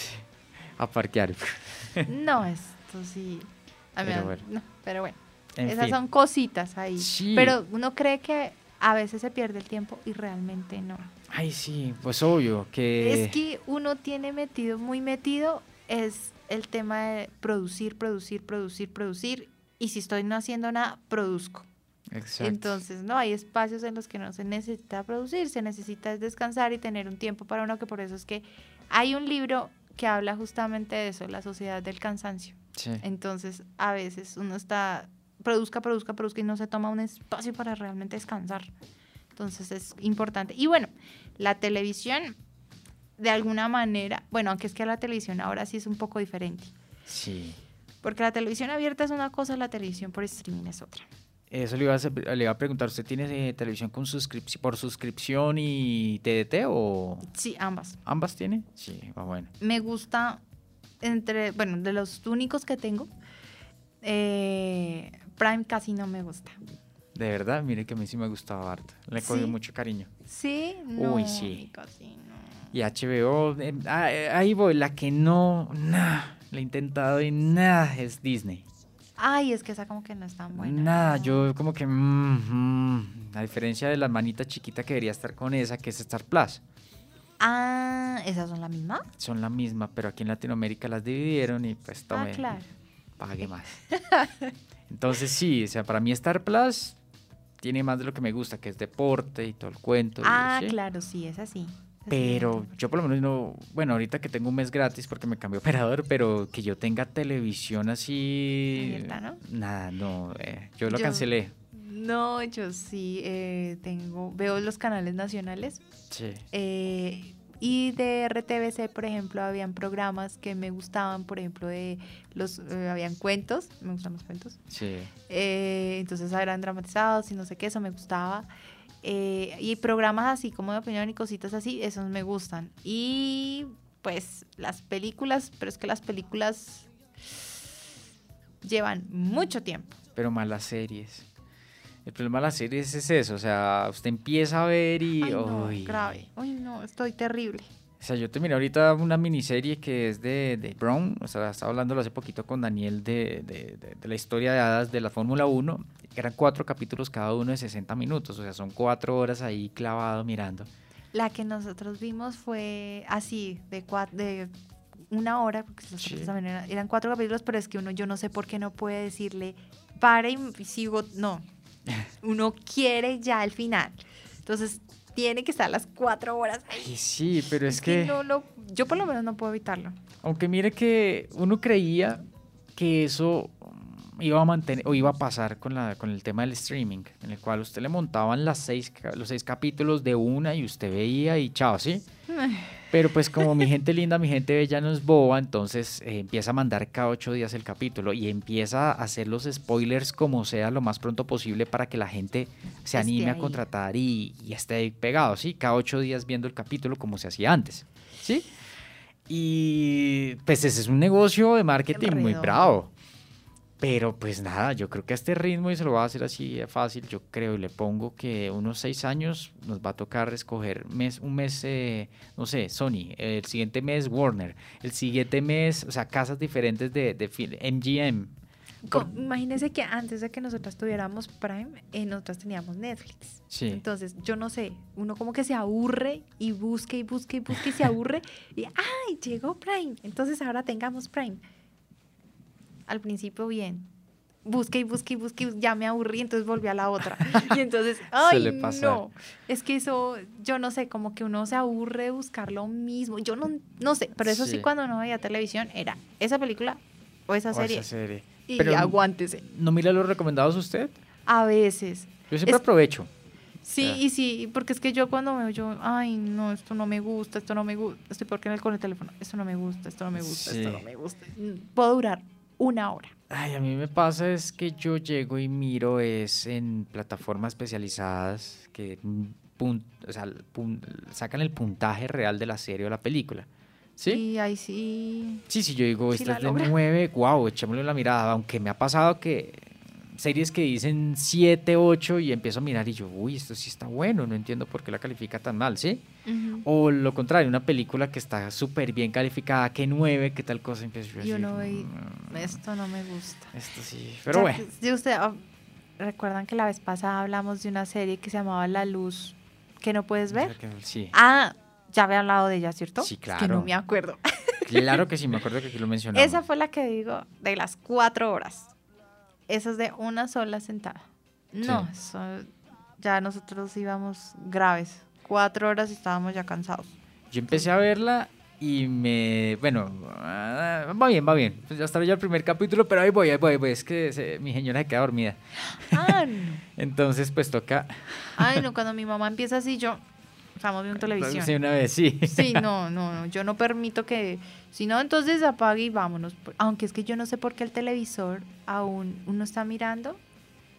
A parquear. No, esto sí. A mí Pero me- bueno. no, pero bueno, En esas fin. son cositas ahí. Sí. Pero uno cree que a veces se pierde el tiempo y realmente no. Ay, sí, pues obvio que... Es que uno tiene metido, muy metido, es el tema de producir, producir, producir, producir. Y si estoy no haciendo nada, produzco. Exacto. Entonces, no, hay espacios en los que no se necesita producir, se necesita descansar y tener un tiempo para uno, que por eso es que hay un libro que habla justamente de eso, la sociedad del cansancio. Sí. Entonces, a veces uno está, produzca, produzca, produzca y no se toma un espacio para realmente descansar. Entonces, es importante. Y bueno, la televisión, de alguna manera, bueno, aunque es que la televisión ahora sí es un poco diferente. Sí. Porque la televisión abierta es una cosa, la televisión por streaming es otra. Eso le iba a, hacer- le iba a preguntar, ¿usted tiene eh, televisión con suscrip- por suscripción y T D T o Sí, ambas. ambas tiene? Sí, va bueno. Me gusta, entre, bueno, de los únicos que tengo, eh, Prime casi no me gusta. De verdad, mire que a mí sí me gustaba harto. Le cogí ¿Sí? mucho cariño. Sí, no, Uy, sí. casi no. Y H B O, eh, ah, eh, ahí voy, la que no, nada, le he intentado y nada, es Disney. Ay, es que esa como que no es tan buena. Nada, no. yo como que, mm, mm, a diferencia de la manita chiquita que debería estar con esa, que es Star Plus, Ah, ¿esas son la misma? son la misma, pero aquí en Latinoamérica las dividieron y pues tome, Ah, claro. pague más. Entonces sí, o sea, para mí Star Plus tiene más de lo que me gusta, que es deporte y todo el cuento. y Ah, ¿sí? claro, sí, es así. Pero yo por lo menos no, bueno, ahorita que tengo un mes gratis porque me cambié operador, pero que yo tenga televisión así, Abierta, ¿no? nada, no, eh, yo lo Yo- cancelé. No, yo sí eh, tengo, veo los canales nacionales Sí. eh, y de R T V C, por ejemplo, habían programas que me gustaban, por ejemplo, de los, eh, habían cuentos, me gustan los cuentos, Sí. eh, entonces eran dramatizados y no sé qué, eso me gustaba. Eh, y programas así como de opinión y cositas así, esos me gustan. Y pues las películas, pero es que las películas llevan mucho tiempo. Pero malas series. El problema de las series es eso, o sea, usted empieza a ver y... Ay, no, uy. grave. Uy, no, estoy terrible. O sea, yo terminé ahorita una miniserie que es de, de Brown, o sea, estaba hablándolo hace poquito con Daniel de, de, de- de la historia de hadas de la Fórmula uno, que eran cuatro capítulos cada uno de sesenta minutos, o sea, son cuatro horas ahí clavado mirando. La que nosotros vimos fue así, de, cua- de una hora, porque los Sí. otros también eran, eran cuatro capítulos, pero es que uno, yo no sé por qué no puede decirle, pare y sigo, no. Uno quiere ya el final. Entonces, tiene que estar las cuatro horas ahí. Y sí, pero es, Es que, que no lo, yo por lo menos no puedo evitarlo. aunque mire que uno creía que eso mm, iba a mantener o iba a pasar con la con el tema del streaming, en el cual usted le montaban las seis, ca- los seis capítulos de una y usted veía y chao, ¿sí? Pero pues como mi gente linda, mi gente bella no es boba, entonces eh, empieza a mandar cada ocho días el capítulo y empieza a hacer los spoilers como sea lo más pronto posible para que la gente se Esté anime a ahí. contratar y, y esté ahí pegado, ¿sí? Cada ocho días viendo el capítulo como se hacía antes, ¿sí? Y pues ese es un negocio de marketing muy Redondo. bravo. Pero pues nada, yo creo que a este ritmo y se lo va a hacer así de fácil, yo creo y le pongo que unos seis años nos va a tocar escoger mes, un mes, eh, no sé, Sony, el siguiente mes Warner, el siguiente mes, o sea, casas diferentes de, de fil- M G M. Co- Imagínense que antes de que nosotras tuviéramos Prime, eh, nosotras teníamos Netflix. Sí. Entonces, yo no sé, uno como que se aburre y busque y busque y busque y se aburre y ¡ay! Llegó Prime. Entonces ahora tengamos Prime. Al principio bien. Busque y busque y busque y ya me aburrí, entonces volví a la otra. Y entonces, ¡ay! Suele pasar. No. Es que eso, yo no sé, como que uno se aburre de buscar lo mismo. Yo no, no sé, pero eso sí, Sí. cuando no veía televisión era esa película o esa O serie. esa serie. Y Pero aguántese. ¿no mira los recomendados usted? A veces. Yo siempre Es- aprovecho. Sí, Ya. y sí, porque es que yo cuando veo yo, ay, no, esto no me gusta, esto no me gusta, estoy porque con el teléfono, esto no me gusta, esto no me gusta, esto Sí. no me gusta. Mm, Puedo durar una hora. Ay, a mí me pasa es que yo llego y miro es en plataformas especializadas que mm, pun- o sea, pun- sacan el puntaje real de la serie o la película. ¿Sí? Y ahí sí. Sí, sí, yo digo, Sí esta la es de logra. nueve, guau, echémosle la mirada, aunque me ha pasado que series que dicen siete, ocho y empiezo a mirar y yo, uy, esto sí está bueno, no entiendo por qué la califica tan mal, ¿sí? Ujú. O lo contrario, una película que está súper bien calificada, que nueve, que tal cosa, empiezo yo Y así, uno ve, y, "Mm, esto no me gusta. esto sí, pero Ya bueno. que- si usted, ah, recuerdan que la vez pasada hablamos de una serie que se llamaba La Luz, que no puedes ver. Sí, Ah, ya había hablado de ella, ¿cierto? Sí, Es que claro. no me acuerdo. claro que sí, me acuerdo que aquí lo mencionamos. Esa fue la que digo de las cuatro horas. Esa es de una sola sentada. No, Sí. eso, ya nosotros íbamos graves. Cuatro horas y estábamos ya cansados. Yo empecé a verla y me... Bueno, ah, va bien, va bien. Pues ya estaba ya el primer capítulo, pero ahí voy, ahí voy, ahí voy. Es que se- mi señora se queda dormida. Ah, no. Entonces, pues toca... Ay, no, cuando mi mamá empieza así, yo estamos viendo televisión. Sí, una vez, sí. Sí, no, no, no, yo no permito que, si no, entonces apague y vámonos. Aunque es que yo no sé por qué el televisor aún uno está mirando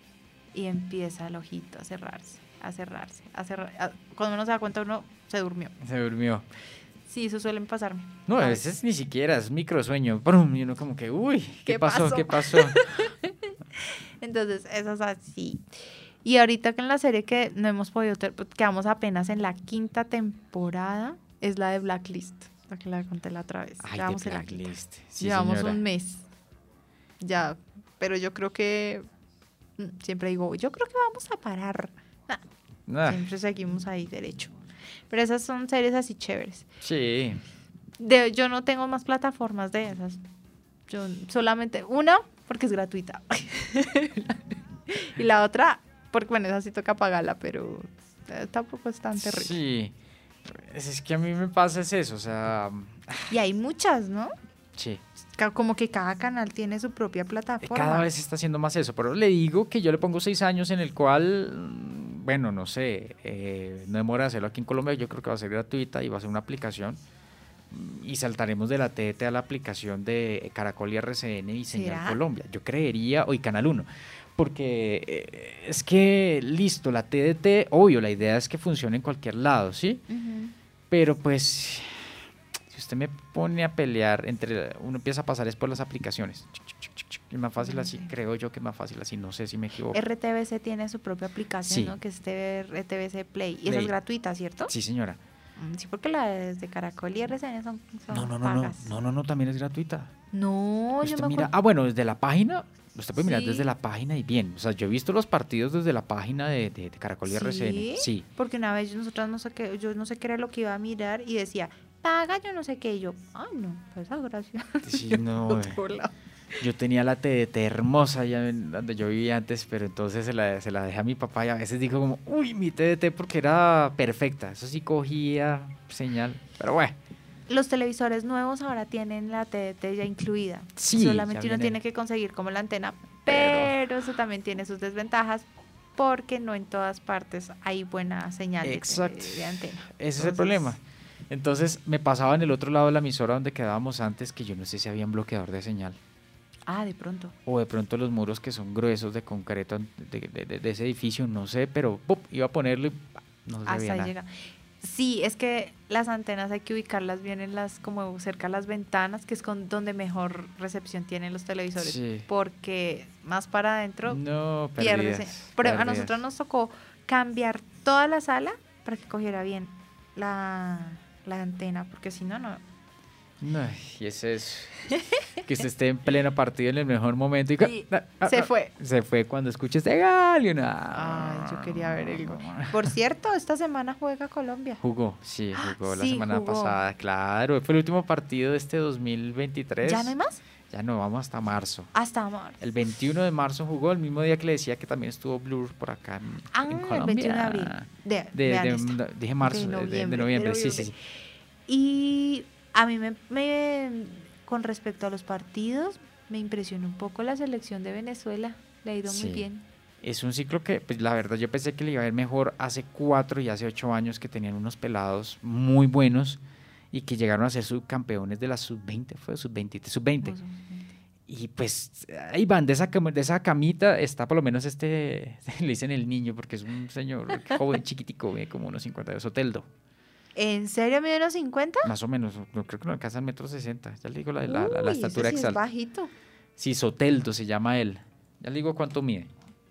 y empieza el ojito a cerrarse, a cerrarse, a cerrar. A, cuando uno se da cuenta, uno se durmió. Se durmió. Sí, eso suelen pasarme. No, a veces ni siquiera, es microsueño. ¡Brum! Y uno como que, uy, ¿qué, ¿Qué pasó? pasó? ¿Qué pasó? Entonces, eso es así. Y ahorita que en la serie que no hemos podido, ter- quedamos apenas en la quinta temporada, es la de Blacklist, la que la conté la otra vez. Ay, Llevamos de Blacklist. Sí, Llevamos señora. un mes. Ya, pero yo creo que, siempre digo, yo creo que vamos a parar. Nah, Nah. Siempre seguimos ahí derecho. Pero esas son series así chéveres. Sí. De, yo no tengo más plataformas de esas. Yo solamente, una, porque es gratuita. Y la otra, porque bueno, esa sí toca pagarla, pero eh, tampoco es tan terrible. Sí. Es, es que a mí me pasa es eso, o sea... Y hay muchas, ¿no? Sí. Ca- Como que cada canal tiene su propia plataforma. Cada vez se está haciendo más eso, pero le digo que yo le pongo seis años en el cual, mm, bueno, no sé, eh, no demora hacerlo aquí en Colombia, yo creo que va a ser gratuita y va a ser una aplicación mm, y saltaremos de la T D T a la aplicación de Caracol y R C N y Señal ¿Será? Colombia, yo creería, o y Canal uno, porque eh, es que, listo, la T D T, obvio, la idea es que funcione en cualquier lado, ¿sí? Ujú. Pero pues... usted me pone a pelear entre uno empieza a pasar es por las aplicaciones. Es más fácil así, Ok. creo yo que es más fácil así, no sé si me equivoco. R T V C tiene su propia aplicación, Sí. ¿no? Que es R T V C Play. Y esa Play. es gratuita, ¿cierto? Sí, señora. Mm, Sí, porque las de Caracol y R C N son, son No, no, no, no, pagas. no, no, no, también es gratuita. No, yo Usted me mira, acuerdo. ah, bueno, desde la página, usted puede mirar Sí. desde la página y bien. O sea, yo he visto los partidos desde la página de, de, de Caracol y R C N. ¿Sí? Sí. Porque una vez nosotras no sé qué, yo no sé qué era lo que iba a mirar y decía, paga yo no sé qué. Y yo, ay no, pues esa gracia. Sí, no, eh. Yo tenía la T D T hermosa allá en donde yo vivía antes, pero entonces se la, se la dejé a mi papá y a veces dijo como, uy, mi T D T porque era perfecta. Eso sí cogía señal, pero bueno. Los televisores nuevos ahora tienen la T D T ya incluida. Sí, Solamente ya uno viene. tiene que conseguir como la antena, Pero- pero eso también tiene sus desventajas porque no en todas partes hay buena señal de, Exacto. de antena. Ese es el Entonces- problema. Entonces me pasaba en el otro lado de la emisora donde quedábamos antes que yo no sé si había un bloqueador de señal. Ah, de pronto. O de pronto los muros que son gruesos de concreto de, de- de- de ese edificio, no sé, pero ¡pup! Iba a ponerlo y ¡pa! No se Hasta veía ahí nada. llega. Sí, es que las antenas hay que ubicarlas bien en las, como cerca a las ventanas, que es con donde mejor recepción tienen los televisores. Sí. Porque más para adentro No, pierdes. perdidas, Pero a perdidas. nosotros nos tocó cambiar toda la sala para que cogiera bien la, la antena, porque si no, no. No, y ese es que usted esté en pleno partido en el mejor momento y, Y se fue. Se fue cuando escuche este gol y uno, Ay, yo quería ver el gol. Por cierto, esta semana juega Colombia. Jugó, sí, jugó la Sí, semana jugó. pasada, claro. Fue el último partido de este dos mil veintitrés. ¿Ya no hay más? Ya no, vamos hasta marzo. Hasta marzo. El veintiuno de marzo jugó, el mismo día que le decía que también estuvo Blur por acá en, Ah, en el Colombia. veintiuno de abril. De, De, vean de- esto. no, dije marzo, De de, de- de noviembre, noviembre, de sí, sí, sí. noviembre. Y a mí me, me- con respecto a los partidos, me impresionó un poco la selección de Venezuela. Le ha ido Sí. muy bien. Es un ciclo que, pues la verdad, yo pensé que le iba a ir mejor hace cuatro y hace ocho años que tenían unos pelados muy buenos y que llegaron a ser subcampeones de la sub veinte, fue sub veinte, sub veinte. Y pues ahí van, de esa, cam- de esa camita está por lo menos este, le dicen el niño porque es un señor joven, chiquitico, mide como unos cincuenta, Soteldo, ¿En serio mide unos cincuenta? más o menos, no, creo que no alcanza el metro sesenta, ya le digo la, la, la- la Uy, estatura ese sí es exacta. bajito. Sí, Soteldo se llama él, ya le digo cuánto mide.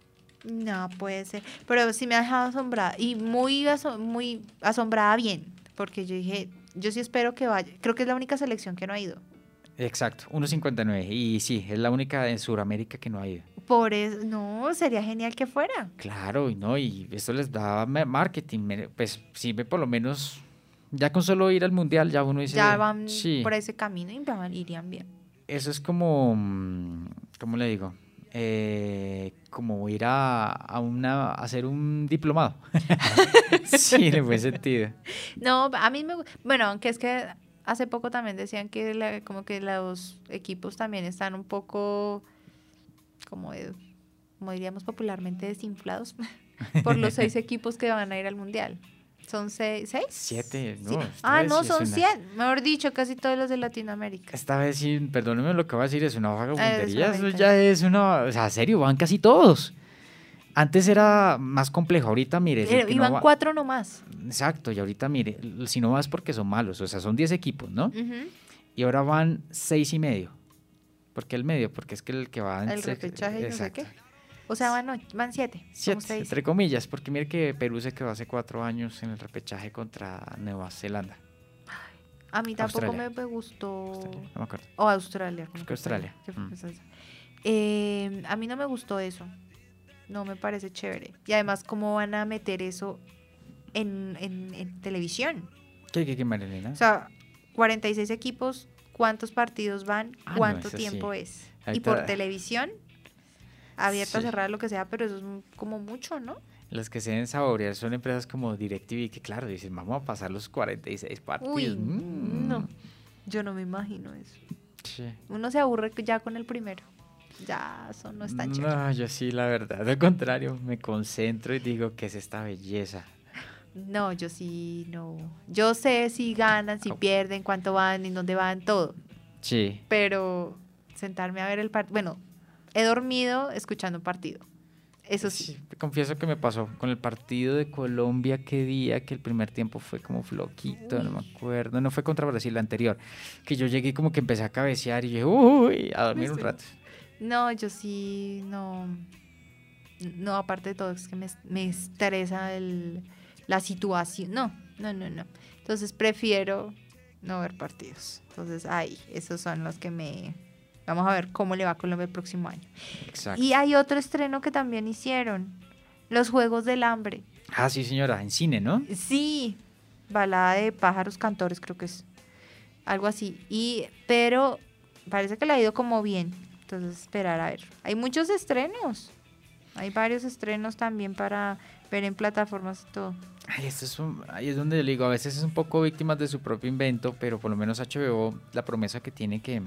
No puede ser. Pero sí me ha dejado asombrada. Y muy, aso- muy asombrada bien. Porque yo dije, yo sí espero que vaya. Creo que es la única selección que no ha ido. Exacto, uno cincuenta y nueve, y sí, es la única en Sudamérica que no ha ido. Por eso, no, sería genial que fuera. Claro, y no, y esto les da ma- marketing, me- pues sirve por lo menos, ya con solo ir al mundial, ya uno dice, Ya van sí, por ese camino y van- irían bien. eso es como, mm, ¿cómo le digo? Eh, como ir a, a una, a hacer un diplomado. Sí, en el buen sentido. No, a mí me gu- bueno, aunque es que hace poco también decían que la- como que los equipos también están un poco, como, de- como diríamos popularmente, desinflados por los seis equipos que van a ir al mundial. ¿Son seis? ¿Seis? Siete, no. Sí. esta Ah, vez no, sí es son una- cien. Mejor dicho, casi todos los de Latinoamérica. Esta vez sí, perdóneme lo que voy a decir, es una Ah, es vagabundería, una eso mentira. ya es una, o sea, serio, van casi todos. Antes era más complejo, ahorita mire. Pero que iban no va... cuatro nomás. Exacto, y ahorita mire, si no vas porque son malos, o sea, son diez equipos, ¿no? Uh-huh. Y ahora van seis y medio. ¿Por qué el medio? Porque es que el que va en El sex... repechaje, Exacto. no sé qué. O sea, van, ocho, van siete. Siete, entre comillas, porque mire que Perú se quedó hace cuatro años en el repechaje contra Nueva Zelanda. A mí tampoco Australia. me gustó. Australia, no me acuerdo. O Australia. Creo que Australia. ¿Qué fue Mm. esa? Eh, a mí no me gustó eso. No me parece chévere. Y además, ¿cómo van a meter eso en, en, en televisión? ¿Qué, qué, qué, Marilena? O sea, cuarenta y seis equipos, ¿cuántos partidos van? Ah, no, ¿Cuánto eso tiempo sí. es? Y Ahorita- por televisión, abierta, Sí. cerrada, lo que sea, pero eso es m- como mucho, ¿no? Las que se deben saborear son empresas como DirecTV, que claro, dicen, vamos a pasar los cuarenta y seis partidos. Uy, Mm. no. Yo no me imagino eso. Sí. Uno se aburre ya con el primero. Ya, eso no es tan chévere. No, yo sí, la verdad, al contrario, me concentro y digo, ¿qué es esta belleza? No, yo sí, no. Yo sé si ganan, si Au. pierden, cuánto van, en dónde van, todo. Sí. Pero sentarme a ver el partido. Bueno, he dormido escuchando un partido. Eso sí. Sí, confieso que me pasó con el partido de Colombia, qué día que el primer tiempo fue como floquito, no me acuerdo, no fue contra Brasil, el anterior, que yo llegué y como que empecé a cabecear y dije, uy, a dormir un Sí. rato. No, yo sí, no. No, aparte de todo, es que me, me estresa el, la situación. No, no, no, no. Entonces prefiero no ver partidos. Entonces, ay, esos son los que me... Vamos a ver cómo le va a Colombia el próximo año. Exacto. Y hay otro estreno que también hicieron. Los Juegos del Hambre. Ah, sí, señora, en cine, ¿no? Sí, balada de pájaros cantores, creo que es. Algo así. Y, pero parece que le ha ido como bien. Entonces, esperar a ver. Hay muchos estrenos. Hay varios estrenos también para ver en plataformas y todo. Ay, esto es un- ahí es donde yo le digo, a veces es un poco víctimas de su propio invento, pero por lo menos H B O, la promesa que tiene que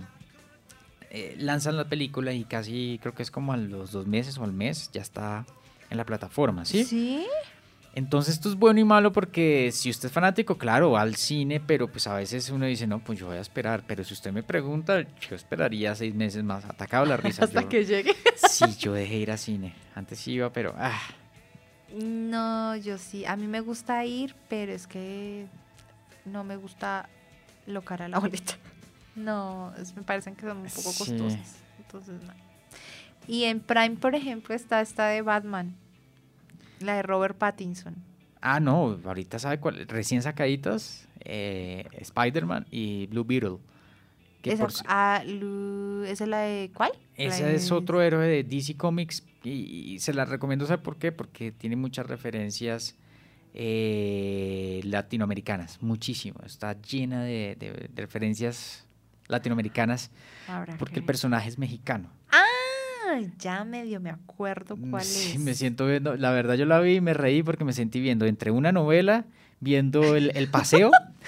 eh, lanzan la película y casi creo que es como a los dos meses o al mes ya está en la plataforma, ¿sí? ¿Sí? Entonces esto es bueno y malo porque si usted es fanático, claro, va al cine, pero pues a veces uno dice, no, pues yo voy a esperar, pero si usted me pregunta, yo esperaría seis meses más, atacado la risa. Hasta yo- que llegue. Sí, yo dejé ir a cine, antes iba, pero... Ah, No, yo sí. A mí me gusta ir, pero es que no me gusta lo cara la boleta. No, es- me parecen que son un poco Sí. costosas. Entonces, no. Y en Prime, por ejemplo, está esta de Batman, la de Robert Pattinson. ah, no, ahorita sabe cuál, recién sacaditas, eh, Spider-Man y Blue Beetle. Que Esa, por si- ah, Lu- ¿esa es la de cuál? La ese de- es otro héroe de D C Comics y, y se la recomiendo, ¿sabe por qué? Porque tiene muchas referencias eh, latinoamericanas, muchísimo. Está llena de, de- de referencias latinoamericanas Habrá porque que el ver. personaje es mexicano. Ah, ya medio me acuerdo cuál Sí, es. me siento viendo, la verdad yo la vi y me reí porque me sentí viendo entre una novela, viendo el, el paseo,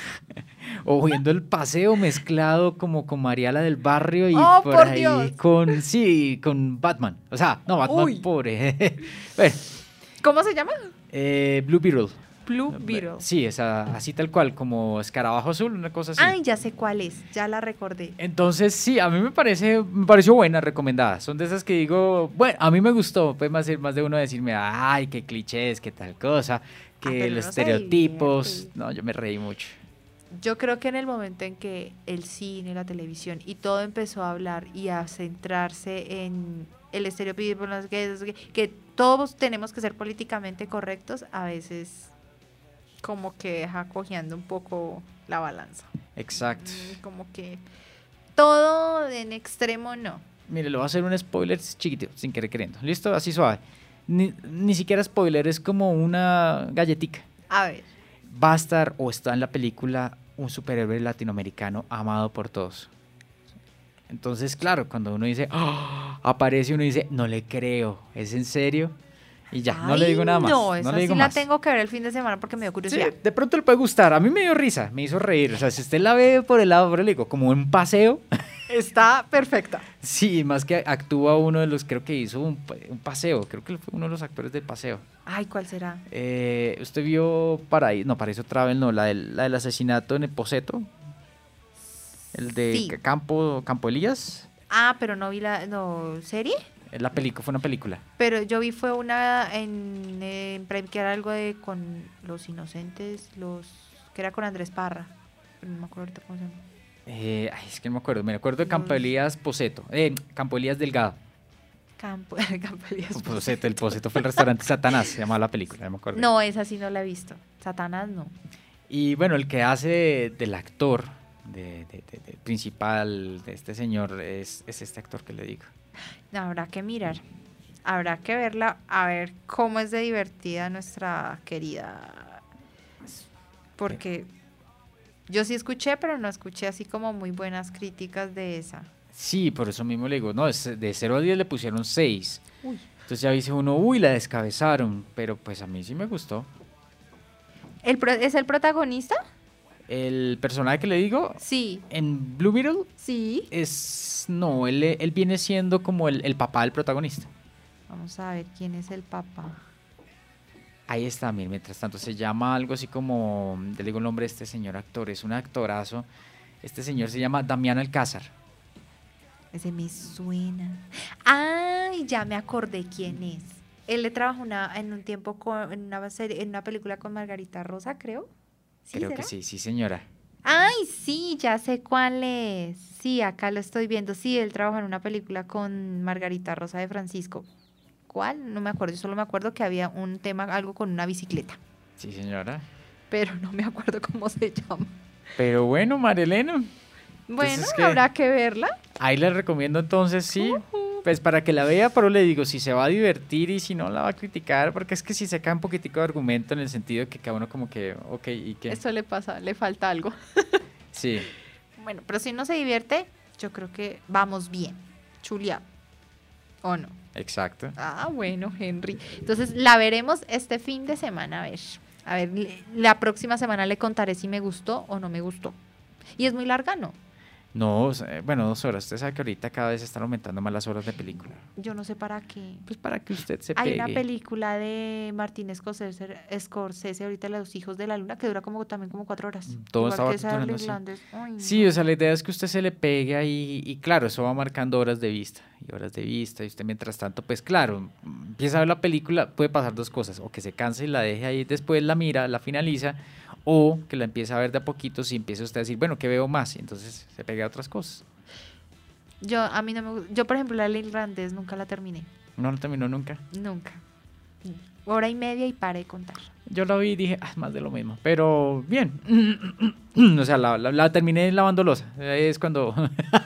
o viendo el paseo mezclado como con Mariala del Barrio y ¡Oh, por por ahí Dios! con, sí, con Batman. O sea, no, Batman Uy. pobre. Bueno, ¿Cómo se llama? eh, Blue Beetle. Blue Beetle. Sí, esa, así tal cual, como escarabajo azul, una cosa así. Ay, ya sé cuál es, ya la recordé. Entonces, sí, a mí me parece, me pareció buena, recomendada. Son de esas que digo, bueno, a mí me gustó. Puede más, más de uno decirme, ay, qué clichés, qué tal cosa, que pero los uno se estereotipos. divierte. No, yo me reí mucho. Yo creo que en el momento en que el cine, la televisión y todo empezó a hablar y a centrarse en el estereotipo, no sé qué, no sé qué, que todos tenemos que ser políticamente correctos, a veces como que deja cojeando un poco la balanza. Exacto. Mm, Como que todo en extremo no. Mire, le voy a hacer un spoiler chiquitito, sin querer queriendo. ¿Listo? Así suave. Ni, ni siquiera spoiler, es como una galletica. A ver, Va a estar o está en la película un superhéroe latinoamericano amado por todos. Entonces, claro, cuando uno dice, "Ah", aparece uno dice, no le creo, ¿es en serio? Y ya, no le ay, digo nada más. No, No, esa le digo sí más. la tengo que ver el fin de semana porque me dio Sí, curiosidad. de pronto le puede gustar. A mí me dio risa, me hizo reír. O sea, si usted la ve por el lado, por el digo, como un paseo, Está perfecta. sí, más que actúa uno de los, creo que hizo un, pa- un paseo, creo que él fue uno de los actores del paseo. Ay, ¿cuál será? Eh, ¿Usted vio Paraíso? No, Paraíso Travel, no, la del, la del asesinato en Poseto. El de Sí. Campo, Campo Elías. Ah, pero no vi la no, ¿serie? La película fue una película. Pero yo vi fue una en, en Prime que era algo de con los inocentes, los que era con Andrés Parra. Pero no me acuerdo ahorita cómo se llama. Eh, ay, es que no me acuerdo. Me acuerdo de Campo Elías Poseto. Eh, Campo Elías Delgado. Campo, Campo Elías Poseto. El Poseto fue el restaurante Satanás, se llamaba la película, no me acuerdo. No, esa sí no la he visto. Satanás no. Y bueno, el que hace de, del actor, de, de, de, de principal de este señor, es, es este actor que le digo. Habrá que mirar. Habrá que verla, a ver cómo es de divertida nuestra querida. Porque yo sí escuché, pero no escuché así como muy buenas críticas de esa. Sí, por eso mismo le digo, no, es de cero a diez le pusieron seis. Uy. Entonces ya dice uno, uy, la descabezaron, pero pues a mí sí me gustó. ¿El pro- ¿Es el protagonista? El personaje que le digo, Sí. en Blue Beetle, Sí. es, no, él, él viene siendo como el, el papá del protagonista. Vamos a ver quién es el papá. Ahí está, miren, mientras tanto se llama algo así como, le digo el nombre de este señor actor, es un actorazo. Este señor se llama Damián Alcázar. Ese me suena. Ay, ya me acordé quién es. Él le trabajó una, en un tiempo con, en, una serie, en una película con Margarita Rosa, creo. ¿Sí Creo será? que sí, sí señora. Ay, sí, ya sé cuál es. Sí, acá lo estoy viendo. Sí, él trabajó en una película con Margarita Rosa de Francisco. ¿Cuál? No me acuerdo. Yo solo me acuerdo que había un tema, algo con una bicicleta. Sí señora. Pero no me acuerdo cómo se llama. Pero bueno, Marilena. Bueno, es que- habrá que verla. Ahí les recomiendo entonces, sí, pues para que la vea, pero le digo, si se va a divertir y si no la va a criticar, porque es que si se cae un poquitico de argumento en el sentido de que cada uno como que, ok, ¿y qué? Eso le pasa, le falta algo. Sí, Bueno, pero si no se divierte, yo creo que vamos bien. Chulia. ¿O no? exacto. Ah, bueno, Henry. Entonces la veremos este fin de semana, a ver. A ver, le- la próxima semana le contaré si me gustó o no me gustó. Y es muy larga, ¿no? No, o sea, bueno, dos horas. Usted sabe que ahorita cada vez están aumentando más las horas de película. Yo no sé para qué. Pues para que usted se Hay pegue. una película de Martín Scorsese, Scorsese, ahorita Los Hijos de la Luna, que dura como también como cuatro horas. Todo Igual estaba que esa de durando así. Irlandés. Ay, Sí, no. o sea, la idea es que usted se le pegue ahí y claro, eso va marcando horas de vista y horas de vista y usted mientras tanto, pues claro, empieza a ver la película, puede pasar dos cosas, o que se canse y la deje ahí, después la mira, la finaliza, o que la empiece a ver de a poquitos y empiece usted a decir, bueno, ¿qué veo más? Y entonces se pega a otras cosas. Yo, a mí no me gu- Yo, por ejemplo, la de Irlandés nunca la terminé. No lo terminó nunca. Nunca. Hora y media y paré de contar. Yo la vi y dije, ah, es más de lo mismo, pero bien. O sea, la, la, la terminé lavando losa. Ahí es cuando...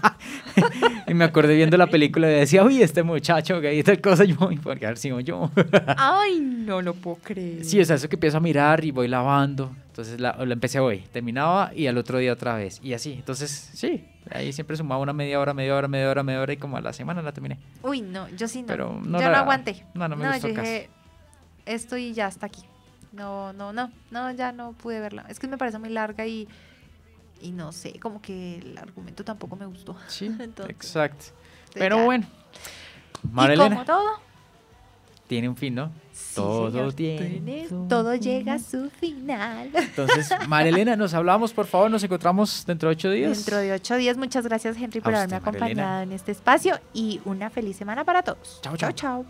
y me acordé viendo la película y decía, uy, este muchacho que hay tal cosa, yo voy a ver si yo. Ay, no lo puedo creer. Sí, o sea, eso que empiezo a mirar y voy lavando. Entonces la, la empecé hoy, terminaba y al otro día otra vez. Y así, entonces sí, ahí siempre sumaba una media hora, media hora, media hora, media hora y como a la semana la terminé. Uy, no, yo sí no. Pero no yo la- no aguanté. no, no me gustó yo dije, esto y ya hasta aquí. No, no, no, no, ya no pude verla. Es que me parece muy larga y, y no sé, como que el argumento tampoco me gustó. Sí, Entonces, exacto. entonces Pero ya. bueno, Y Marilena, como todo, tiene un fin, ¿no? sí, Todo señor, tiene su todo fin. llega a su final. Entonces, Marilena, nos hablamos, por favor, nos encontramos dentro de ocho días. Dentro de ocho días, muchas gracias, Henry, por A haberme usted, Marilena. acompañado en este espacio y una feliz semana para todos. Chao, chao. Chao, chao.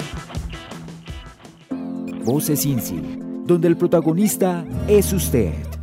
Voces Insi, donde el protagonista es usted.